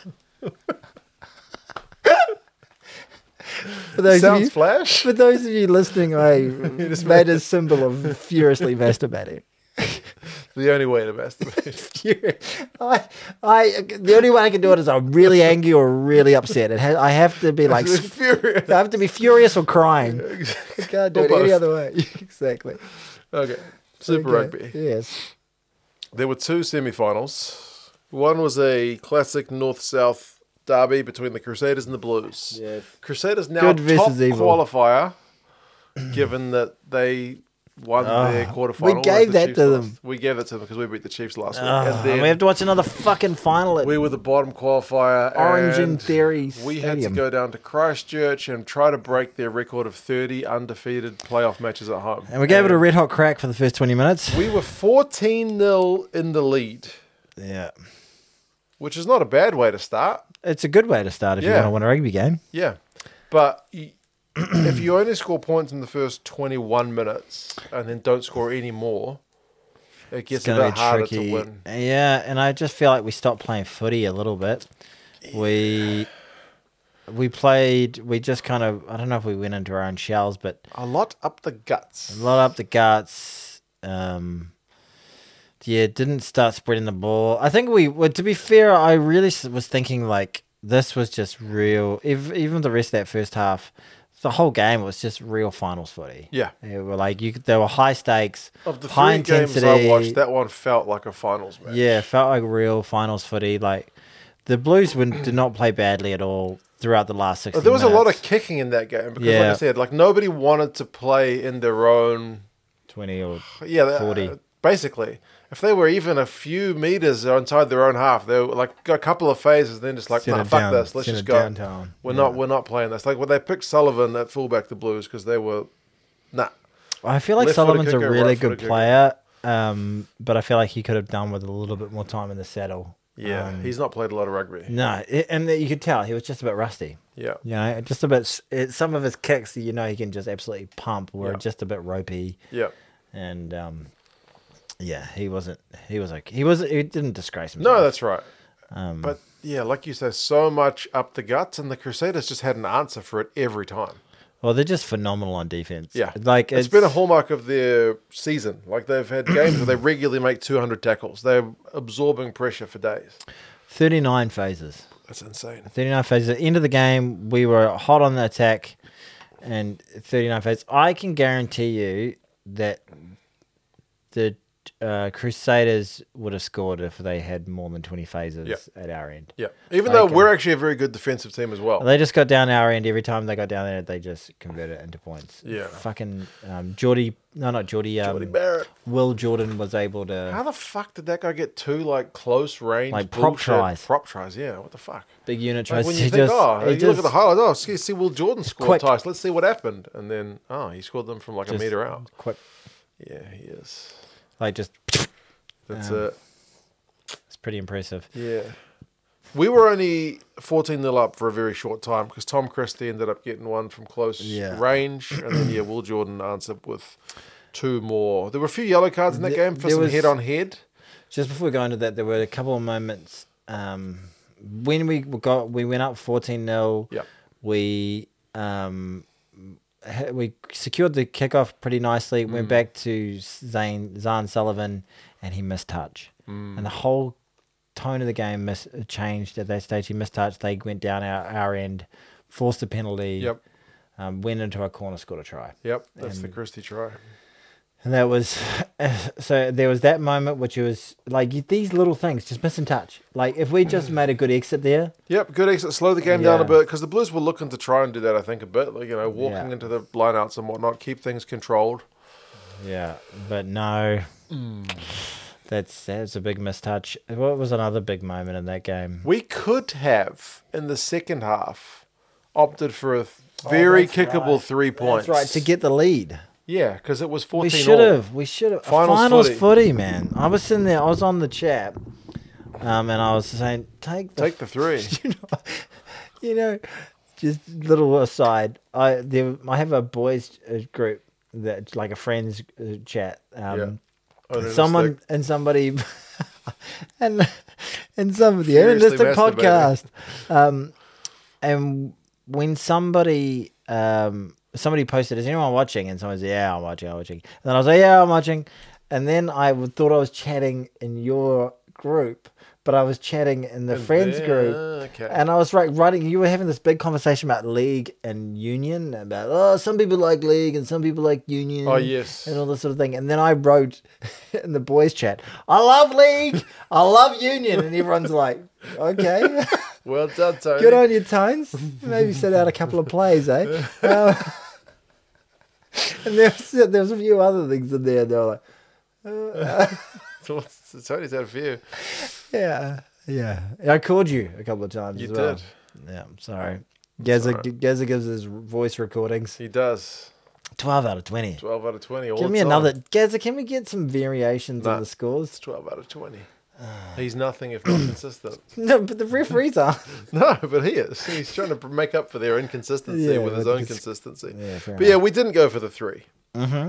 For those, of Sounds you, flash. for those of you listening, I just made a symbol of furiously masturbating. The only way to masturbate. I, I, the only way I can do it is I'm really angry or really upset. It has, I have to be like, Furious. I have to be furious or crying. I can't do Or it any both. other way. Exactly. Okay. Super Okay. Rugby. Yes. There were two semi-finals. One was a classic north-south derby between the Crusaders and the Blues. Yes. Crusaders now Good top versus evil. qualifier, given that they won Oh, their quarterfinal. we gave as the that Chiefs to lost. them. We gave it to them because we beat the Chiefs last week. Oh, and then we have to watch another fucking final at we were the bottom qualifier. Orange in and Theory We had to Stadium. go down to Christchurch and try to break their record of thirty undefeated playoff matches at home. And we gave it a red hot crack for the first twenty minutes. We were fourteen nil in the lead, Yeah. which is not a bad way to start. It's a good way to start if you Yeah. want to win a rugby game. Yeah. But y- if you only score points in the first twenty-one minutes and then don't score any more, it gets It's a going to bit be harder tricky. to win. Yeah, and I just feel like we stopped playing footy a little bit. We we played, we just kind of, I don't know if we went into our own shells, but A lot up the guts. a lot up the guts. Um, yeah, didn't start spreading the ball. I think we, well, to be fair, I really s- was thinking like this was just real. If, even the rest of that first half, the whole game was just real finals footy. Yeah. They were like you. There were high stakes, Of the high three games intensity. I watched, that one felt like a finals match. Yeah, it felt like real finals footy. Like the Blues would, did not play badly at all throughout the last sixty There was minutes. a lot of kicking in that game because, like Yeah. I said, like nobody wanted to play in their own. twenty or Yeah, uh, forty. basically, if they were even a few meters inside their own half, they were like got a couple of phases, then just like, Send nah, it fuck down- this, let's send just it go. downtown. We're Yeah. not, we're not playing this. Like when they picked Sullivan at fullback, the Blues, because they were, nah. I feel like Left footed Sullivan's a kicker, really right good footed kicker. player, um, but I feel like he could have done with a little bit more time in the saddle. Yeah, Um, he's not played a lot of rugby. no, it, and you could tell he was just a bit rusty. Yeah, You know, just a bit. s- It, some of his kicks, you know, he can just absolutely pump. Were Yeah. just a bit ropey, yeah. and um, yeah, he wasn't. He was like he was. He didn't disgrace himself. No, that's right. um, But yeah, like you said, so much up the guts, and the Crusaders just had an answer for it every time. well, they're just phenomenal on defense. Yeah, like it's been a hallmark of their season. Like they've had games where they regularly make two hundred tackles. They're absorbing pressure for days. thirty-nine phases. That's insane. thirty-nine phases. At the end of the game, we were hot on the attack, and thirty-nine phases. I can guarantee you that the uh, Crusaders would have scored if they had more than twenty phases Yep. at our end. Yeah. Even Like, though uh, we're actually a very good defensive team as well. They just got down our end. Every time they got down there, they just converted it into points. Yeah. Fucking um, Geordie, no, not Geordie. Um, Jordy Barrett. Will Jordan was able to How the fuck did that guy get two like close range Like prop bullshit tries. Prop tries, yeah. What the fuck? big unit Like tries. when he you think, just, oh, he you just, look at the highlights, oh, see, see Will Jordan scored Quick. twice. Let's see what happened. And then, oh, he scored them from like a just meter out. quick, Yeah, he is. like just. That's Um, it. It's pretty impressive. Yeah. We were only fourteen nil up for a very short time because Tom Christie ended up getting one from close Yeah. range. And then, yeah, Will Jordan answered with two more. There were a few yellow cards in that There- game for there some was- head on head. Just before we go into that, there were a couple of moments um, when we got we went up fourteen nil. Yep. We um, ha- we secured the kickoff pretty nicely. Mm. Went back to Zane Zahn Sullivan, and he missed touch, Mm. and the whole tone of the game mis- changed at that stage. He missed touch. They went down our, our end, forced a penalty. Yep. Um, went into a corner, scored a try. Yep. That's the And- Christie try. And that was, so there was that moment which was like you- these little things, just missing touch. Like if we just made a good exit there, Yep, good exit. Slow the game down a Yeah. bit because the Blues were looking to try and do that, I think, a bit. Like, you know, walking Yeah. into the lineouts and whatnot, keep things controlled. yeah, but no, that's that's a big mistouch. What was another big moment in that game? We could have, in the second half, opted for a th- very that's kickable right. three points. That's right, to get the lead. Yeah, because it was We fourteen should all. have. We should have. Finals Finals, footy. footy. man. I was sitting there. I was on the chat, um, and I was saying, "Take the Take the three. you know, you know, just little aside. I there, I have a boys uh, group that like a friends uh, chat. Um, Yeah. Own someone stick. and somebody, and and somebody Furiously Ernest masturbating. podcast. Um, and when somebody um somebody posted, "Is anyone watching?" And someone said, "Yeah, I'm watching. I'm watching." And then I was like, "Yeah, I'm watching." And then I would- thought I was chatting in your group, but I was chatting in the And friends then- group. Okay. And I was like writing, you were having this big conversation about league and union, about, oh, some people like league and some people like union. Oh, yes. And all this sort of thing. And then I wrote in the boys' chat, I love league, I love union. And everyone's like, okay, Well done, Tony. good on you, Tones. Maybe set out a couple of plays, eh? Um, and there was, there was a few other things in there. They were like, So Tony's had a few. yeah, yeah. I called you a couple of times You as well. did. Yeah, I'm sorry. Gazza, alright. Gazza gives his voice recordings. He does. twelve out of twenty. twelve out of twenty. All Give the me time. another. Gazza, can we get some variations Nah. in the scores? It's twelve out of twenty. Ah. He's nothing if not consistent. No, but the referees are. No, but he is. He's trying to make up for their inconsistency Yeah, with his with own his- consistency. Yeah, fair But yeah, enough. we didn't go for the three. Mm-hmm.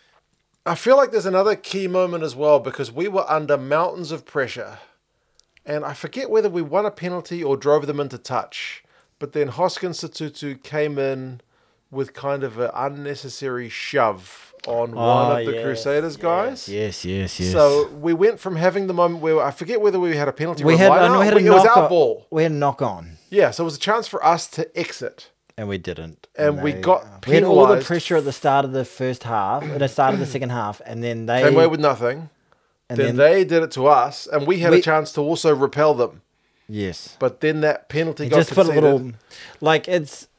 I feel like there's another key moment as well because we were under mountains of pressure. And I forget whether we won a penalty or drove them into touch. But then Hoskins Satutu came in with kind of an unnecessary shove on one of the Crusaders guys. Oh, Yes, yes, yes. So we went from having the moment where I forget whether we had a penalty we or a had, line I know we out. had a It was knock our on. ball. We had a knock on, Yeah, so it was a chance for us to exit. and we didn't. And we got we had all the penalised. pressure at the start of the first half, at the start of the second half, and then they Came away with nothing. and Then, they did it to us, and we had We- a chance to also repel them. yes. But then that penalty He got just put a conceded. little, like it's,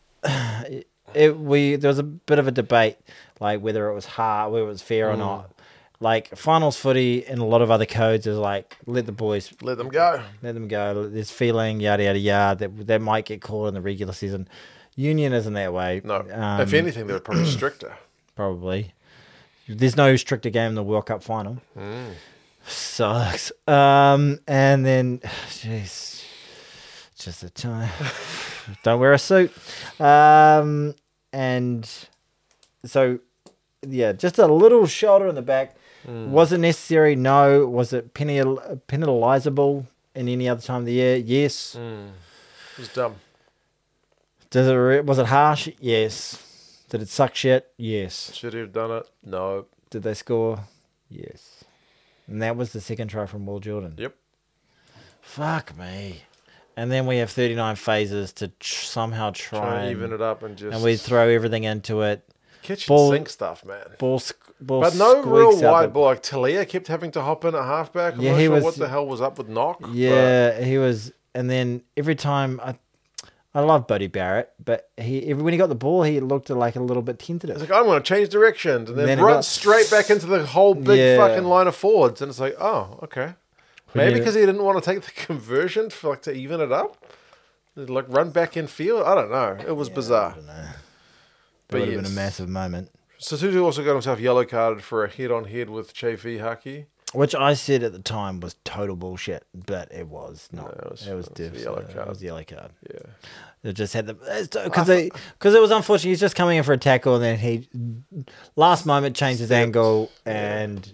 it, we there was a bit of a debate, like whether it was hard, whether it was fair or Mm. not. Like finals footy and a lot of other codes is like let the boys Let them go. let them go. There's feeling yada yada yada that that might get caught in the regular season. Union isn't that way. No. Um, if anything, they were probably stricter. probably. There's no stricter game than the World Cup final. Mm. Sucks. Um, and then, jeez, just a time. Don't wear a suit. Um, and so, yeah, just a little shoulder in the back. Was it necessary? No. Was it penal- penalizable in any other time of the year? Yes. Mm. It was dumb. Does it? Re- was it harsh? Yes. Did it suck shit? Yes. Should he have done it? No. Did they score? Yes. And that was the second try from Will Jordan. Yep. Fuck me. And then we have thirty-nine phases to tr- somehow try, Try and, to even it up and just. and we throw everything into it. Kitchen Ball- sink stuff, man. Ball, sc- ball But no real squeaks out wide the- ball. Like Talia kept having to hop in at halfback. I'm Yeah, not he sure was- what the hell was up with Knock. Yeah, he was, and then every time I, I love Buddy Barrett, but he every, when he got the ball, he looked like a little bit tentative. It's like, I'm going to change directions. And then, then it run got- straight back into the whole big Yeah. fucking line of forwards. And it's like, oh, okay. Maybe Yeah. because he didn't want to take the conversion for like to even it up. Like run back in field. I don't know. It was bizarre. I don't know. It But would have yes. been a massive moment. Satutu also got himself yellow carded for a head on head with Che Haki. Which I said at the time was total bullshit, but it was not. No, it was- it was, it was a diff- yellow It card. was a yellow card. Yeah. It just had the because they because it was unfortunate. He's just coming in for a tackle, and then he last moment changed his Steps. angle, and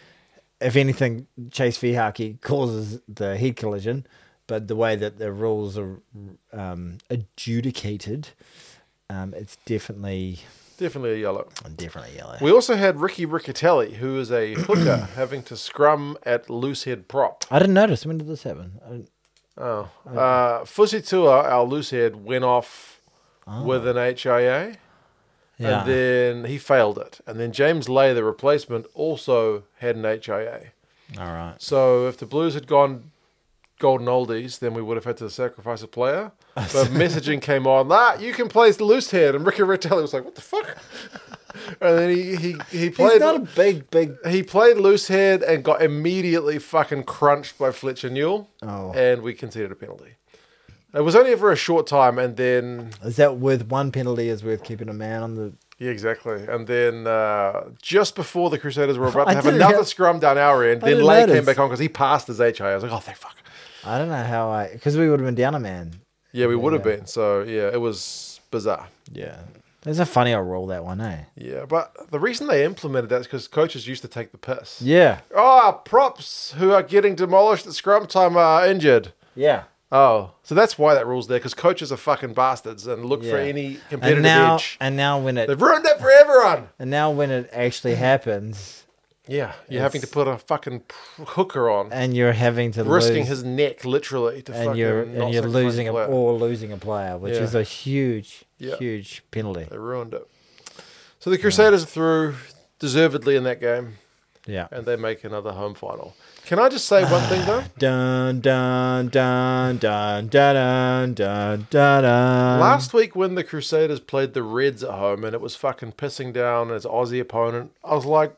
if anything, Chase Vihaki causes the head collision. But the way that the rules are um, adjudicated, um, it's definitely Definitely a yellow. definitely yellow. We also had Ricky Riccatelli, who is a hooker, having to scrum at loose head prop. I didn't notice. When did this happen? I didn't- Oh. Uh, Fusitua, our loose head, went off with an H I A. Yeah. And then he failed it. And then James Lay, the replacement, also had an H I A. All right. So if the Blues had gone golden oldies, then we would have had to sacrifice a player. But messaging came on, ah, you can play loose head. And Ricky Riccatelli was like, what the fuck? And then he, he, he played... He's not a big, big. He played loose head and got immediately fucking crunched by Fletcher Newell. Oh. And we conceded a penalty. It was only for a short time, and then... Is that worth one penalty? Is worth keeping a man on the. Yeah, exactly. And then uh, just before the Crusaders were about I to have didn't another have- scrum down our end, I then didn't Lay notice. came back on because he passed his H I A. I was like, oh, thank fuck. I don't know how I because we would have been down a man. Yeah, we would have Yeah. been. So, yeah, it was bizarre. Yeah. There's a funny old rule, that one, eh? Yeah, but the reason they implemented that is because coaches used to take the piss. Yeah. Oh, props who are getting demolished at scrum time are injured. Yeah. Oh, so that's why that rule's there, because coaches are fucking bastards and look for Yeah. any competitive And now, edge. and now when it They've ruined it for everyone. and now when it actually happens, Yeah, you're It's- having to put a fucking p- hooker on, and you're having to risking lose, his neck literally to and fucking you're not and you're sacrifice losing a a, player. or losing a player, which Yeah. is a huge, Yeah. huge penalty. They ruined it. So the Crusaders are through deservedly in that game, Yeah. and they make another home final. Can I just say one thing though? Dun dun dun dun dun dun dun dun. dun. Last week when the Crusaders played the Reds at home and it was fucking pissing down as Aussie opponent, I was like,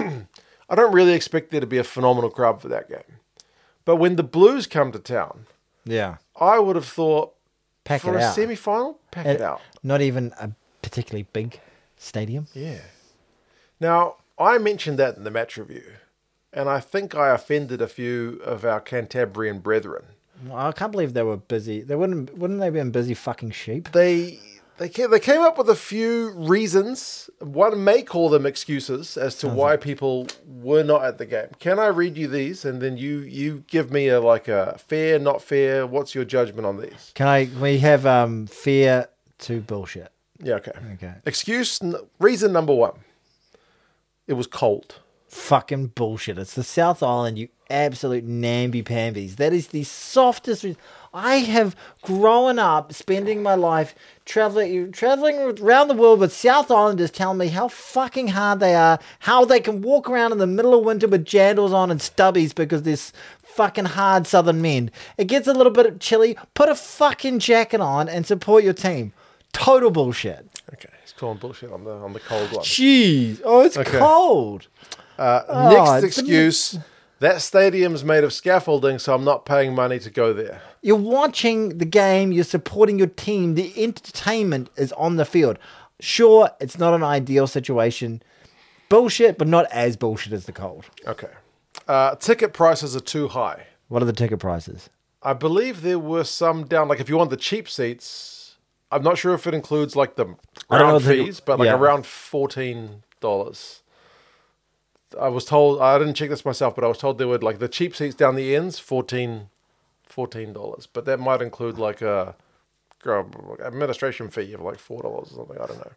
I don't really expect there to be a phenomenal crowd for that game. But when the Blues come to town, Yeah. I would have thought Pack for it a out. semi-final, pack And it out. Not even a particularly big stadium. Yeah. Now, I mentioned that in the match review, and I think I offended a few of our Cantabrian brethren. I can't believe they were busy. They wouldn't wouldn't they have been busy fucking sheep? They they came, they came up with a few reasons. One may call them excuses as to why people were not at the game. Can I read you these, and then you you give me a like a fair, not fair? What's your judgment on these? Can I? We have um fair to bullshit. Yeah, okay. Okay. Excuse n- reason number one. It was cold. Fucking bullshit. It's the South Island, you absolute namby-pambies. That is the softest... re- I have grown up spending my life traveling traveling around the world with South Islanders telling me how fucking hard they are, how they can walk around in the middle of winter with jandals on and stubbies because there's fucking hard southern men. It gets a little bit chilly. Put a fucking jacket on and support your team. Total bullshit. Okay, he's calling bullshit on the on the cold one. Jeez. Oh, it's Okay. cold. Uh, Oh, next it's a- excuse. That stadium's made of scaffolding, so I'm not paying money to go there. You're watching the game, you're supporting your team, the entertainment is on the field. Sure, it's not an ideal situation. Bullshit, but not as bullshit as the cold. Okay. Uh, ticket prices are too high. What are the ticket prices? I believe there were some down, like if you want the cheap seats, I'm not sure if it includes like the I don't know ground if it- fees, but like yeah. around fourteen dollars. I was told, I didn't check this myself, but I was told there were like the cheap seats down the ends, fourteen dollars. But that might include like a, a administration fee of like four dollars or something. I don't know.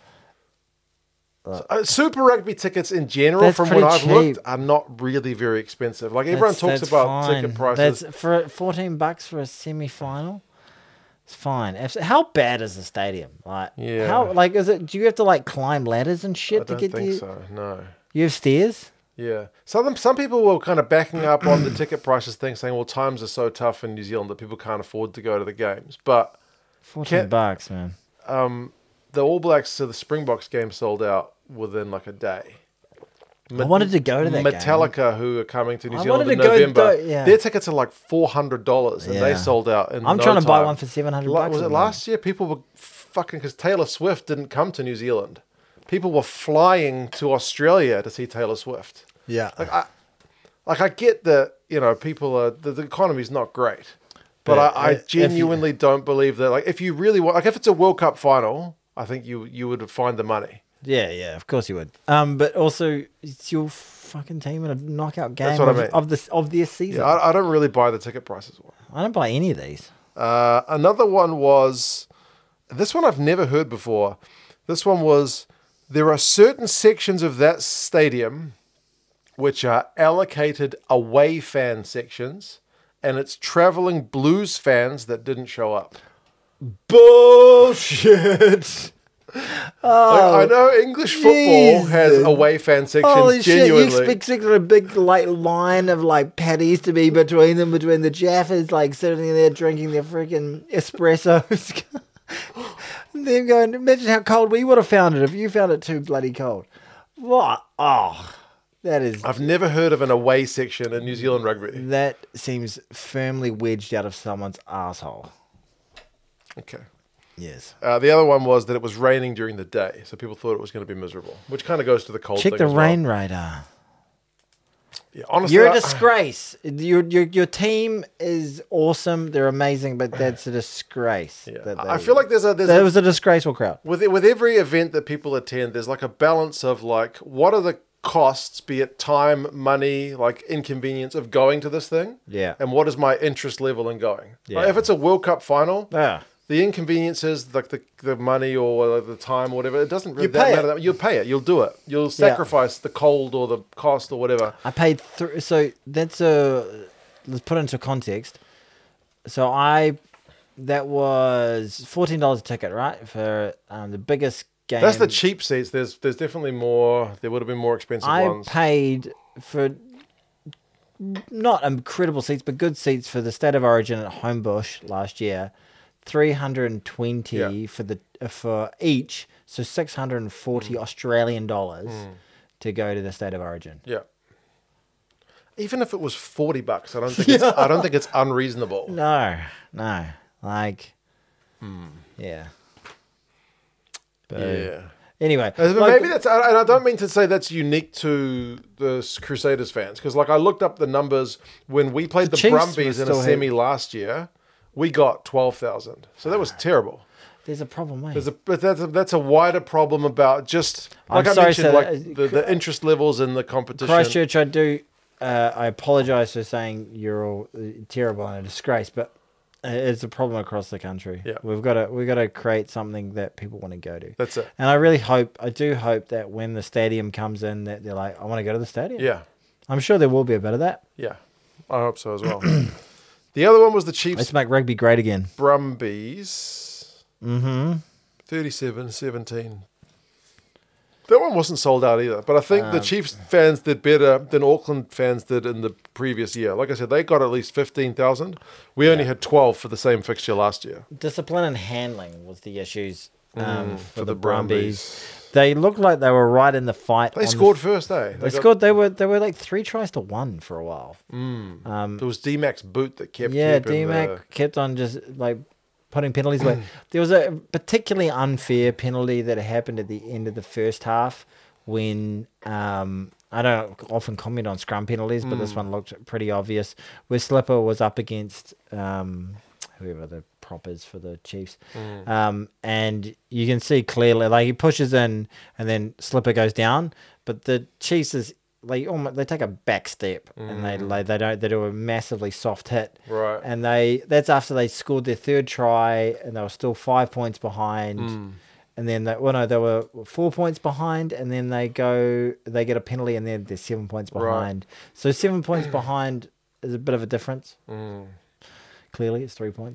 So, uh, Super Rugby tickets in general, That's from what pretty I've looked, cheap. are not really very expensive. Like everyone That's- talks that's about fine. ticket prices. That's for fourteen bucks for a semi-final. It's fine. Abs- How bad is the stadium? Like, Yeah. how like is it? Do you have to like climb ladders and shit I to don't get think to? so. No. You have stairs. Yeah. Some some people were kind of backing up on the ticket prices thing, saying, well, times are so tough in New Zealand that people can't afford to go to the games. But Fourteen Can't- bucks, man. um, the All Blacks to the Springboks game sold out within like a day. I wanted to go to that game. Metallica, who are coming to New I Zealand wanted in to go November, to- yeah. their tickets are like four hundred dollars, and they Yeah. sold out in I'm no trying to buy time. one for seven hundred La- bucks. Was at it the moment. last year? People were fucking because Taylor Swift didn't come to New Zealand. People were flying to Australia to see Taylor Swift. Yeah. Like I, like I get that you know people are the, the economy's not great, but But, I, uh, I if you- genuinely don't believe that. Like if you really want, like if it's a World Cup final, I think you you would find the money. Yeah, yeah, of course you would. Um, but also it's your fucking team in a knockout game That's what I of, mean. of this of their season. Yeah, I, I don't really buy the ticket prices. I don't buy any of these. Uh, another one was this one I've never heard before. This one was there are certain sections of that stadium which are allocated away fan sections, and it's traveling Blues fans that didn't show up. Bullshit. I, I know English football has Jesus. away fan sections. Holy genuinely, shit! You expect a big like line of like patties to be between them, between the Jaffas, like sitting there drinking their freaking espressos. Them going. Imagine how cold we would have found it if you found it too bloody cold. What? Oh, that is I've never heard of an away section in New Zealand rugby. that seems firmly wedged out of someone's asshole. Okay. Yes. Uh, the other one was that it was raining during the day, so people thought it was going to be miserable, which kind of goes to the cold Check thing the as well. rain radar. Yeah, honestly, You're a I- disgrace. Your your your team is awesome. They're amazing, but that's a disgrace. Yeah. that I they- feel like there's a there's that a, was a disgraceful crowd. with with every event that people attend, there's like a balance of like what are the costs, be it time, money, like inconvenience of going to this thing, Yeah. and what is my interest level in going. Like, Yeah. if it's a World Cup final, Yeah. the inconveniences, like the the money or the time or whatever, it doesn't really You that pay matter. it. That, you'll pay it. You'll do it. You'll sacrifice the cold or the cost or whatever. I paid three. So that's a. Let's put it into context. So I, that was fourteen dollars a ticket, right, for um, the biggest game. That's the cheap seats. There's there's definitely more. There would have been more expensive I ones. paid for not incredible seats, but good seats for the State of Origin at Homebush last year. Three hundred and twenty Yeah. for the uh, for each, so six hundred and forty Mm. Australian dollars to go to the State of Origin. Yeah. Even if it was forty bucks, I don't think it's, I don't think it's unreasonable. No, no, like, Hmm. yeah. But Yeah. anyway, Uh, but like- maybe that's, and I don't mean to say that's unique to the Crusaders fans, because like I looked up the numbers when we played The the, Chiefs Brumbies were in a still semi last year, we got twelve thousand. So that was terrible. there's a problem, mate. There's a, but that's a, that's a wider problem about just like I'm I sorry, mentioned, so like that- the, the interest levels in the competition. Christchurch, I do. Uh, I apologise for saying you're all uh, terrible and a disgrace, but uh, it's a problem across the country. Yeah. we've got to we've got to create something that people want to go to. That's it. And I really hope, I do hope that when the stadium comes in, that they're like, I want to go to the stadium. Yeah, I'm sure there will be a bit of that. yeah. I hope so as well. The other one was the Chiefs Let's make rugby great again. Brumbies. Mm-hmm. thirty-seven seventeen. That one wasn't sold out either, but I think the Um, Chiefs fans did better than Auckland fans did in the previous year. Like I said, they got at least fifteen thousand. We only had twelve for the same fixture last year. Discipline and handling was the issues um, Mm, for, the, Brumbies. They looked like they were right in the fight. They on scored The, first, eh? they got- scored. They were they were like three tries to one for a while. Mm. Um, There was D-Mac's boot that kept yeah, keeping D Mac the- kept on just like putting penalties away. There was a particularly unfair penalty that happened at the end of the first half when um, I don't often comment on scrum penalties, but this one looked pretty obvious. Where Slipper was up against um, whoever the prop is for the Chiefs, um, and you can see clearly like he pushes in and then Slipper goes down, but the Chiefs is. They almost they take a back step and they like they don't they do a massively soft hit, Right. and they that's after they scored their third try and they were still five points behind, Hmm. and then they, well no they were four points behind, and then they go they get a penalty and then they're seven points Right. behind. So seven points behind is a bit of a difference. Mm. Clearly, it's three points.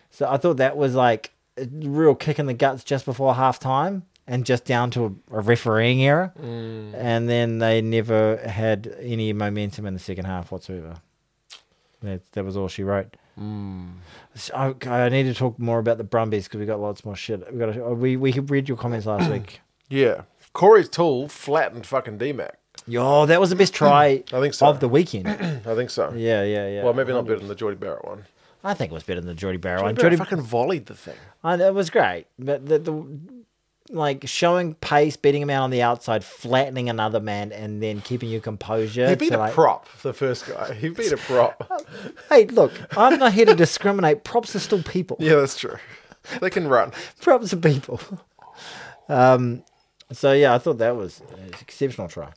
So I thought that was like a real kick in the guts just before half time and just down to a, a refereeing error. Mm. And then they never had any momentum in the second half whatsoever. That, that was all she wrote. Mm. So, I, I need to talk more about the Brumbies because we got lots more shit. We got to, we we read your comments last week. Yeah. Corey Toole flattened fucking D-Mac. Yo, that was the best try I think so. of the weekend. I think so. Yeah, yeah, yeah. Well, maybe not one hundred better than the Geordie Barrett one. I think it was better than the Geordie Barrow Geordie one. Barrett Geordie, fucking volleyed the thing. I, it was great, but the, the like showing pace, beating him out on the outside, flattening another man, and then keeping your composure. He beat to, a like, prop, the first guy. He beat a prop. Hey, look, I'm not here to discriminate. Props are still people. Yeah, that's true. They can run. Props are people. Um, so yeah, I thought that was an exceptional try.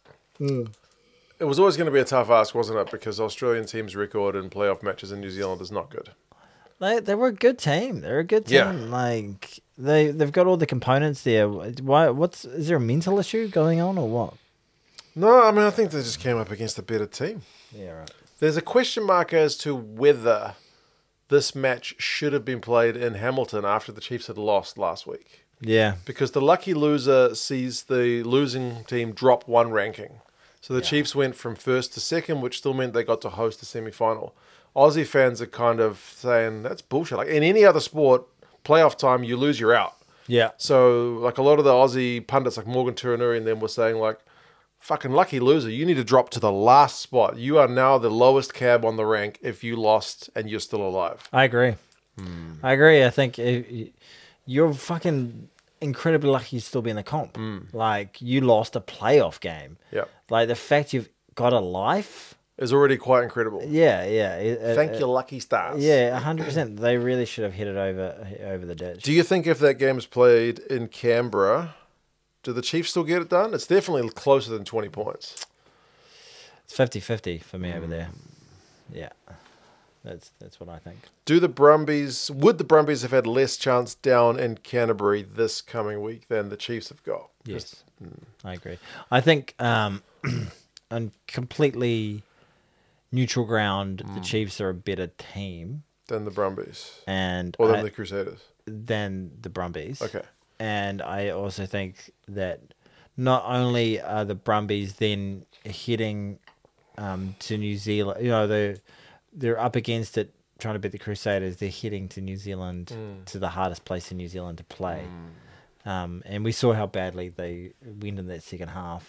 Mm. It was always going to be a tough ask, wasn't it? Because Australian teams' record in playoff matches in New Zealand is not good. They they were a good team. They're a good team. Yeah. Like they they've got all the components there. Why? What's is there a mental issue going on or what? No, I mean, I think they just came up against a better team. Yeah, right. There's a question mark as to whether this match should have been played in Hamilton after the Chiefs had lost last week. Yeah. Because the lucky loser sees the losing team drop one ranking. So the Yeah. Chiefs went from first to second, which still meant they got to host the semi-final. Aussie fans are kind of saying, that's bullshit. Like in any other sport, playoff time, you lose, you're out. Yeah. So like a lot of the Aussie pundits like Morgan Turner and them were saying like, fucking lucky loser, you need to drop to the last spot. You are now the lowest cab on the rank if you lost and you're still alive. I agree. I agree. I think it, you're fucking incredibly lucky to still be in the comp. Like you lost a playoff game. Yeah. Like the fact you've got a life. It's already quite incredible. Yeah, yeah. It- Thank it- your lucky stars. Yeah, one hundred percent. They really should have hit it over over the ditch. Do you think if that game is played in Canberra, do the Chiefs still get it done? It's definitely closer than twenty points. It's fifty-fifty for me over there. Yeah. That's that's what I think. Do the Brumbies, would the Brumbies have had less chance down in Canterbury this coming week than the Chiefs have got? Yes. I agree. I think um, on completely neutral ground, the Chiefs are a better team Than the Brumbies. and Or than I- the Crusaders. than the Brumbies. Okay. And I also think that not only are the Brumbies then heading um, to New Zealand, you know, they're, they're up against it trying to beat the Crusaders, they're heading to New Zealand, to the hardest place in New Zealand to play. Um, and we saw how badly they went in that second half.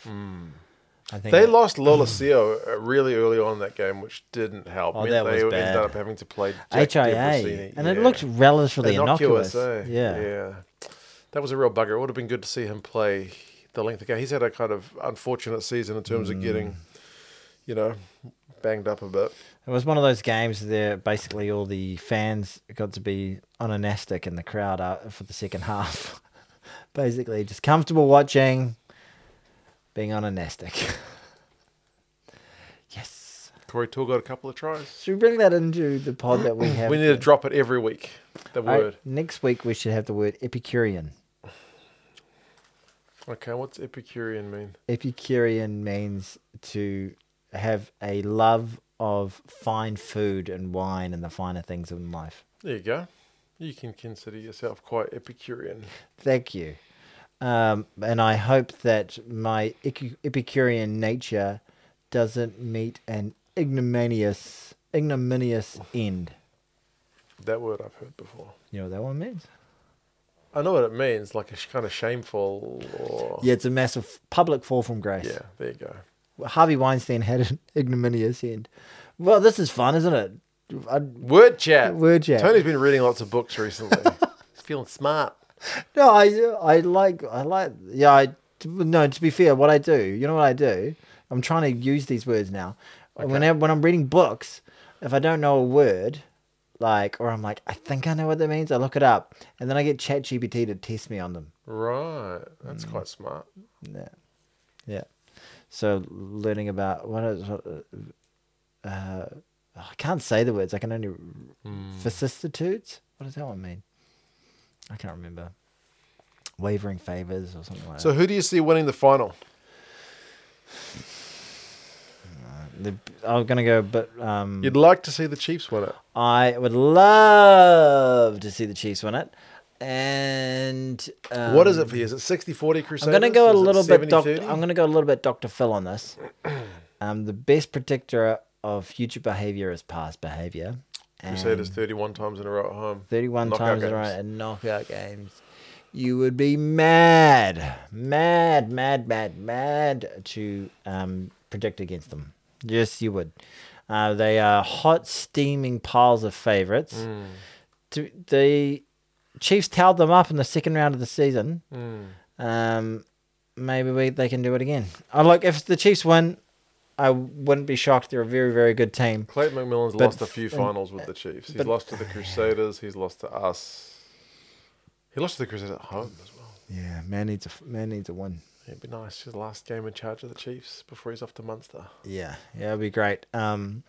I think They that- lost Lolosio really early on in that game, which didn't help. Oh, Meant that they was ended bad. up having to play Jack H I A. Debrasini. And it Yeah. looked relatively innocuous. Innocuous, eh? Yeah. Yeah. That was a real bugger. It would have been good to see him play the length of game. He's had a kind of unfortunate season in terms Mm. of getting, you know, banged up a bit. It was one of those games there. Basically, all the fans got to be unanastic in the crowd uh, for the second half. Basically, just comfortable watching, being unanastic. Yes. Corey Toole got a couple of tries. Should we bring that into the pod that we have? We need to drop it every week. The I- word. next week, we should have the word Epicurean. Okay, what's Epicurean mean? Epicurean means to have a love of fine food and wine and the finer things in life. There you go. You can consider yourself quite Epicurean. Thank you. Um, and I hope that my epi- Epicurean nature doesn't meet an ignominious, ignominious end. That word I've heard before. You know what that one means? I know what it means, like a sh- kind of shameful or... Yeah, it's a massive public fall from grace. Yeah, there you go. Harvey Weinstein had an ignominious end. Well, this is fun, isn't it? I, Word chat. Word chat. Tony's been reading lots of books recently. He's feeling smart. no, I, I like, I like, yeah, I, no, to be fair, what I do, you know what I do? I'm trying to use these words now. Whenever, when I'm reading books, if I don't know a word, like, or I'm like, I think I know what that means, I look it up, and then I get ChatGPT to test me on them. Right. That's Mm. quite smart. Yeah. Yeah. So learning about what is uh, I can't say the words. I can only vicissitudes. What does that one mean? I can't remember. Wavering favors or something like So who do you see winning the final? that. The, I'm gonna go, but um, You'd like to see the Chiefs win it. I would love to see the Chiefs win it. And um, What is it for you? Is it sixty forty Crusaders? I'm gonna go a Is it little bit. seventy Doc, thirty? I'm gonna go a little bit Doctor Phil on this. Um, the best predictor of future behavior is past behavior. Crusaders And thirty-one times in a row at home. thirty-one Knockout times in a row games. in knockout games. You would be mad, mad, mad, mad, mad to um, predict against them. Yes, you would. Uh, they are hot, steaming piles of favourites. Mm. To, the Chiefs towed them up in the second round of the season. Mm. Um, maybe we, they can do it again. Oh, look, if the Chiefs win, I wouldn't be shocked. They're a very, very good team. Clayton McMillan's But lost a few f- finals with the Chiefs. He's but- lost to the Crusaders. He's lost to us. He lost to the Crusaders at home as well. Yeah, man needs a man needs a win. It'd be nice. His last game in charge of the Chiefs before he's off to Munster. Yeah, yeah, it'd be great. Um,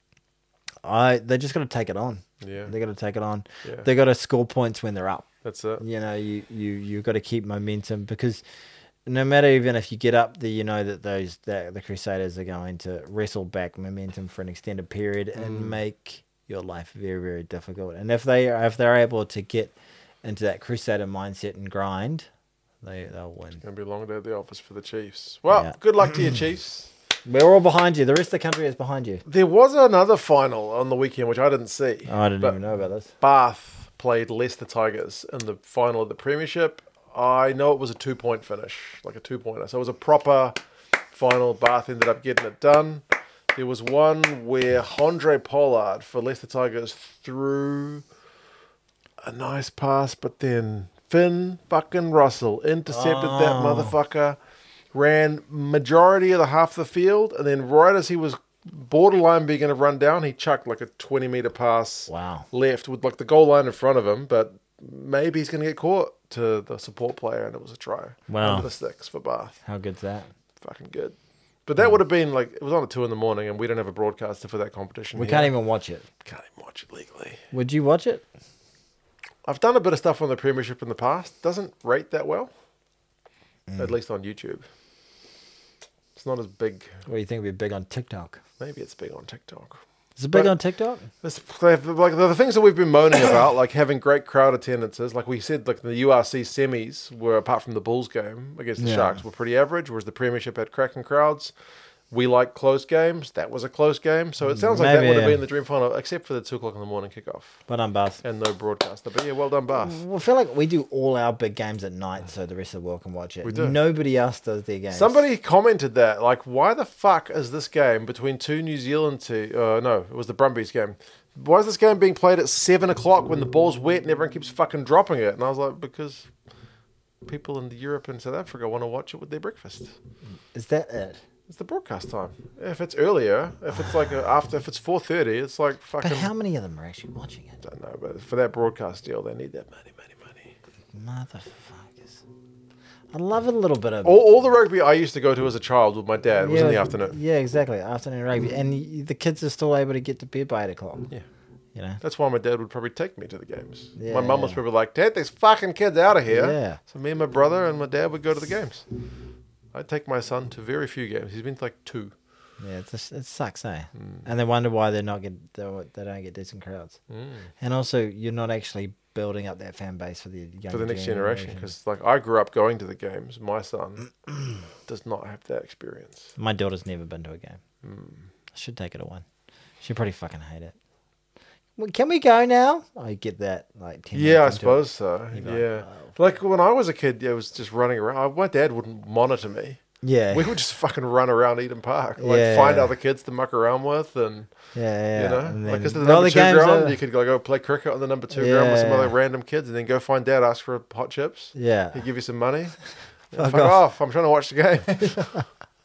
I they just got to take it on. Yeah, They got to take it on. yeah. They got to score points when they're up. That's it. You know, you you you got to keep momentum because no matter even if you get up there, you know that those that the Crusaders are going to wrestle back momentum for an extended period and Mm. make your life very very difficult. And if they are, if they're able to get into that Crusader mindset and grind, they they'll win. It's going to be a long day at the office for the Chiefs. Well, Yeah. good luck to you, Chiefs. We're all behind you. The rest of the country is behind you. There was another final on the weekend, which I didn't see. Oh, I didn't But even know about this. Bath played Leicester Tigers in the final of the Premiership. I know it was a two-point finish, like a two-pointer. So it was a proper final. Bath ended up getting it done. There was one where Andre Pollard for Leicester Tigers threw a nice pass, but then Finn fucking Russell intercepted that Oh. motherfucker, ran majority of the half of the field, and then right as he was borderline being going to run down, he chucked like a twenty meter pass Wow. left with like the goal line in front of him, but maybe he's going to get caught to the support player, and it was a try. Wow. Under the sticks for Bath. How good's that? Fucking good. But that would have been like, it was on at two in the morning, and we don't have a broadcaster for that competition. We here. can't even watch it. Can't even watch it legally. Would you watch it? I've done a bit of stuff on the Premiership in the past. Doesn't rate that well, Mm. at least on YouTube. It's not as big. What do you think would be big on TikTok? Maybe it's big on TikTok. Is it big But- on TikTok? It's, they've- like the things that we've been moaning about, like having great crowd attendances, like we said, like the U R C semis were, apart from the Bulls game against the Yeah. Sharks, were pretty average, whereas the Premiership had cracking crowds. We like close games. That was a close game, so it sounds like Maybe, that would have yeah. been the dream final, except for the two o'clock in the morning kickoff But I'm Bath. and no broadcaster. But yeah, well done, Bath. I feel like we do all our big games at night so the rest of the world can watch it. We do. Nobody else does their games. Somebody commented that, like, why the fuck is this game between two New Zealand teams? Uh, no, it was the Brumbies game. Why is this game being played at seven o'clock when the ball's wet and everyone keeps fucking dropping it? And I was like, because people in Europe and South Africa want to watch it with their breakfast. Is that it? It's the broadcast time. If it's earlier, if it's like a, after, if it's four thirty, it's like fucking. But how many of them are actually watching it? I don't know, but for that broadcast deal, they need that money, money, money. Motherfuckers. I love a little bit of... All, all the rugby I used to go to as a child with my dad was in the afternoon. Yeah, exactly. Afternoon rugby. And y- the kids are still able to get to bed by eight o'clock. Yeah. You know? That's why my dad would probably take me to the games. Yeah. My mum was probably like, Dad, there's fucking kids out of here. Yeah. So me and my brother and my dad would go to the games. I'd take my son to very few games. He's been to like two. Yeah, it's a, it sucks, eh? Mm. And they wonder why they're not get they they don't get decent crowds. Mm. And also, you're not actually building up that fan base for the younger For the next generation. Because like I grew up going to the games. My son does not have that experience. My daughter's never been to a game. Mm. I should take her to one. She'd probably fucking hate it. Well, can we go now? I get that. Like ten Yeah, I minutes into suppose so. You'd be like, Yeah. "Oh." Like when I was a kid, I was just running around. My dad wouldn't monitor me. it. Yeah. We would just fucking run around Eden Park. Like Yeah. find other kids to muck around with and yeah, yeah. you know, And like then- it's the well, number the two games ground. are- You could go, go play cricket on the number two ground with some Yeah. other random kids, and then go find dad, ask for hot chips. Yeah. He'd give you some money. Fuck Fuck, off. off. I'm trying to watch the game.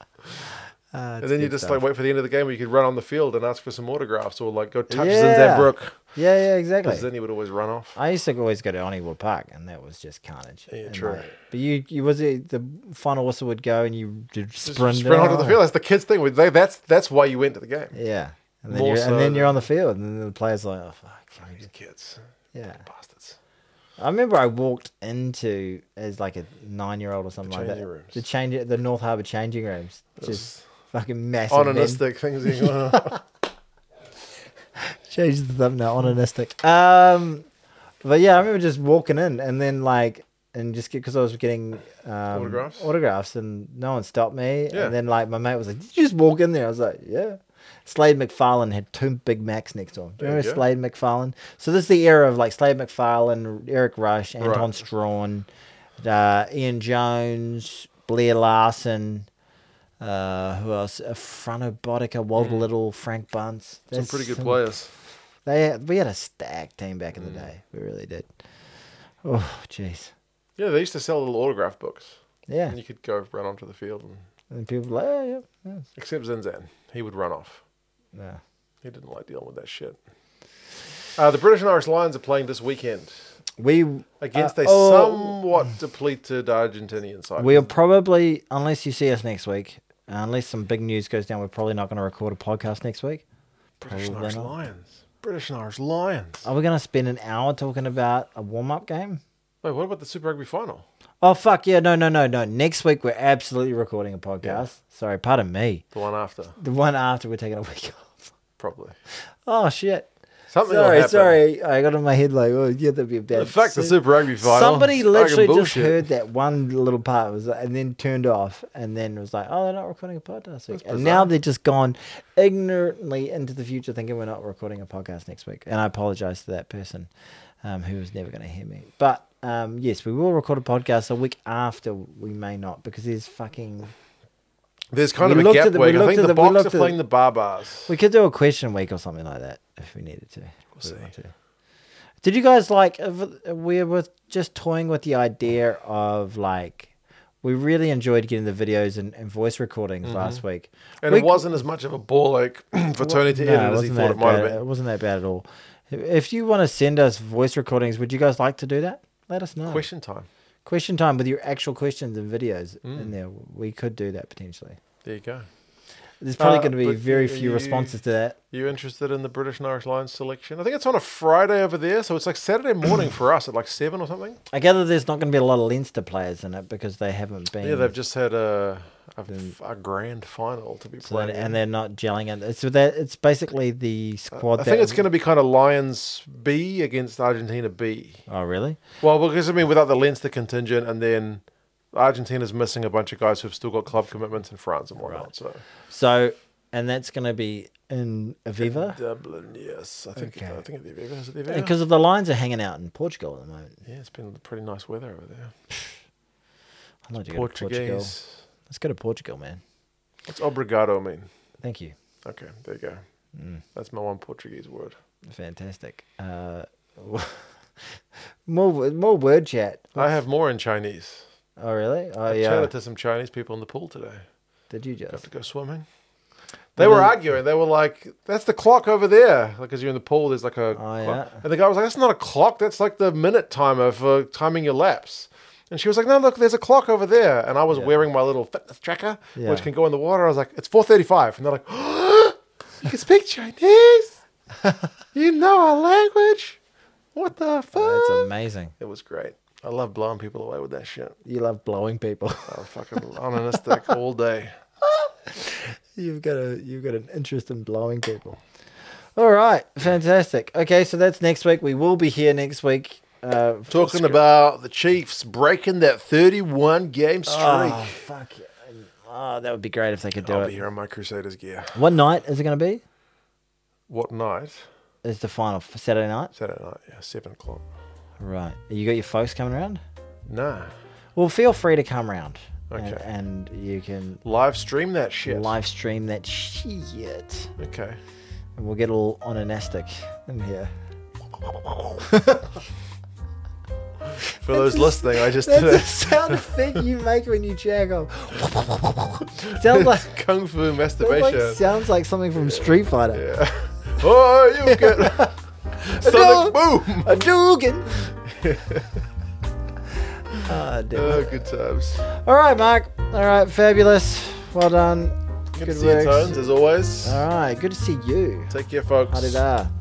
Ah, and it's then you good just stuff. like wait for the end of the game where you could run on the field and ask for some autographs or like go touch Yeah. Zinzan Brook. Yeah, yeah, exactly. Because then he would always run off. I used to always go to Onneywood Park, and that was just carnage. Yeah, And, true. like, but you, you was it the final whistle would go, and you did Just sprint, sprint onto the oh. field. That's the kids' thing. They, that's that's why you went to the game. Yeah, and then More you're, so and then you're than- on the field, and then the players are like, oh fuck. These kids, Yeah, bastards. I remember I walked into as like a nine year old or something The like that. changing rooms. The change, the North Harbour changing rooms. It Just was Fucking massive. men. Onanistic things going on. Change the thumbnail. Onanistic. Um, but yeah, I remember just walking in and then like, and just because I was getting um, Autographs? autographs, and no one stopped me. Yeah. And then like my mate was like, "Did you just walk in there?" I was like, "Yeah." Slade McFarlane had two Big Macs next to him. Do you There you remember go. Slade McFarlane? So this is the era of like Slade McFarlane, Eric Rush, Anton Right. Strawn, uh, Ian Jones, Blair Larson. Uh, who else? Uh, Fronto Bodica, Walter Little, Frank Bunce. Some That's pretty good some- players. They had, we had a stacked team back in the day. We really did. Oh, jeez. Yeah, they used to sell little autograph books. Yeah. And you could go run onto the field. And, And people were like, oh, yeah, yeah. except Zinzan. He would run off. yeah. He didn't like dealing with that shit. Uh, the British and Irish Lions are playing this weekend We against uh, a oh, somewhat depleted Argentinian side. We'll probably, unless you see us next week, uh, unless some big news goes down, we're probably not going to record a podcast next week. British and Probably Irish not. Lions. British and Irish Lions. Are we going to spend an hour talking about a warm-up game? Wait, what about the Super Rugby final? Oh, fuck, yeah, no, no, no, no. Next week, we're absolutely recording a podcast. Yeah. Sorry, pardon me. The one after, The one after we're taking a week off. probably. Oh, shit. Something will Sorry, happen. sorry. I got in my head like, oh, yeah, that'd be a bad. The fact the So- Super Rugby final. Somebody is fucking literally just bullshit. heard that one little part was, and then turned off, and then was like, "Oh, they're not recording a podcast this week." That's And now bizarre. they're just gone ignorantly into the future, thinking we're not recording a podcast next week. And I apologize to that person um, who was never going to hear me. But um, yes, we will record a podcast a week after. We may not, because there's fucking. There's kind We of a looked gap at the- we week. I looked think at the, the- we Box looked are at the- playing the Barbars. We could do a question week or something like that if we needed to. We'll see. To. Did you guys like? uh, We were just toying with the idea of like. We really enjoyed getting the videos and, and voice recordings Mm-hmm. last week. And We- it wasn't as much of a ball ache for Tony to No, edit as he wasn't thought that it might have bad. been. It wasn't that bad at all. If you want to send us voice recordings, would you guys like to do that? Let us know. Question time. Question time with your actual questions and videos Mm. in there. We could do that potentially. There you go. There's probably Uh, going to be but very you- few you- responses to that. You interested in the British and Irish Lions selection? I think it's on a Friday over there, so it's like Saturday morning for us at like seven or something. I gather there's not going to be a lot of Leinster players in it because they haven't been. Yeah, they've just had a a, Then- a grand final to be so playing. that, in. and they're not gelling it. So that it's basically the squad. I think that- it's going to be kind of Lions B against Argentina B. Oh really? Well, because I mean, without the Leinster contingent, and then Argentina's missing a bunch of guys who've still got club commitments in France and whatnot. Right. So So, and that's going to be in Aviva Dublin, yes, I think. Okay. I think at the Aviva. Is it the Aviva? because the Lions are hanging out in Portugal at the moment. Yeah, it's been pretty nice weather over there. I'd like to go to Portugal. Portuguese. Let's go to Portugal, man. What's obrigado mean? Thank you. Okay, there you go. Mm, That's my one Portuguese word. fantastic. Uh, more more word chat. I have more in Chinese. Oh really? Oh I yeah. chatted to some Chinese people in the pool today. Did you Got just? to go swimming. They were then- arguing. They were like, "That's the clock over there." Like, as you're in the pool, there's like a. Oh, clock. yeah. And the guy was like, "That's not a clock. That's like the minute timer for timing your laps." And she was like, "No, look, there's a clock over there." And I was Yeah. wearing my little fitness tracker, Yeah. which can go in the water. I was like, "It's four thirty-five," and they're like, oh, "You can speak Chinese? You know our language? What the fuck?" Oh, that's amazing. It was great. I love blowing people away with that shit. You love blowing people. I was fucking onanistic all day. you've got a you've got an interest in blowing people. All right, fantastic. Okay, so that's next week. We will be here next week. Uh, for Talking scr- about the Chiefs breaking that thirty-one game streak. Oh fuck! Oh, that would be great if they could do I'll it. be here in my Crusaders gear. What night is it going to be? What night? Is the final for Saturday night? Saturday night, yeah, seven o'clock. Right. You got your folks coming around? Nah. Well, feel free to come around. Okay. And, and you can Live stream that shit. live stream that shit. Okay. And we'll get all onanastic in here. For those listening, I just That's did the a sound effect you make when you jack off. sounds like, kung fu that masturbation. like sounds like something from Street Fighter. Yeah. Oh, you get sonic boom. A Dugan. Ah, damn Oh, it. good times. All right, Mark. All right, fabulous. Well done. Good, Good to see you, work. Tones, as always. All right, good to see you. Take care, folks. Hadida.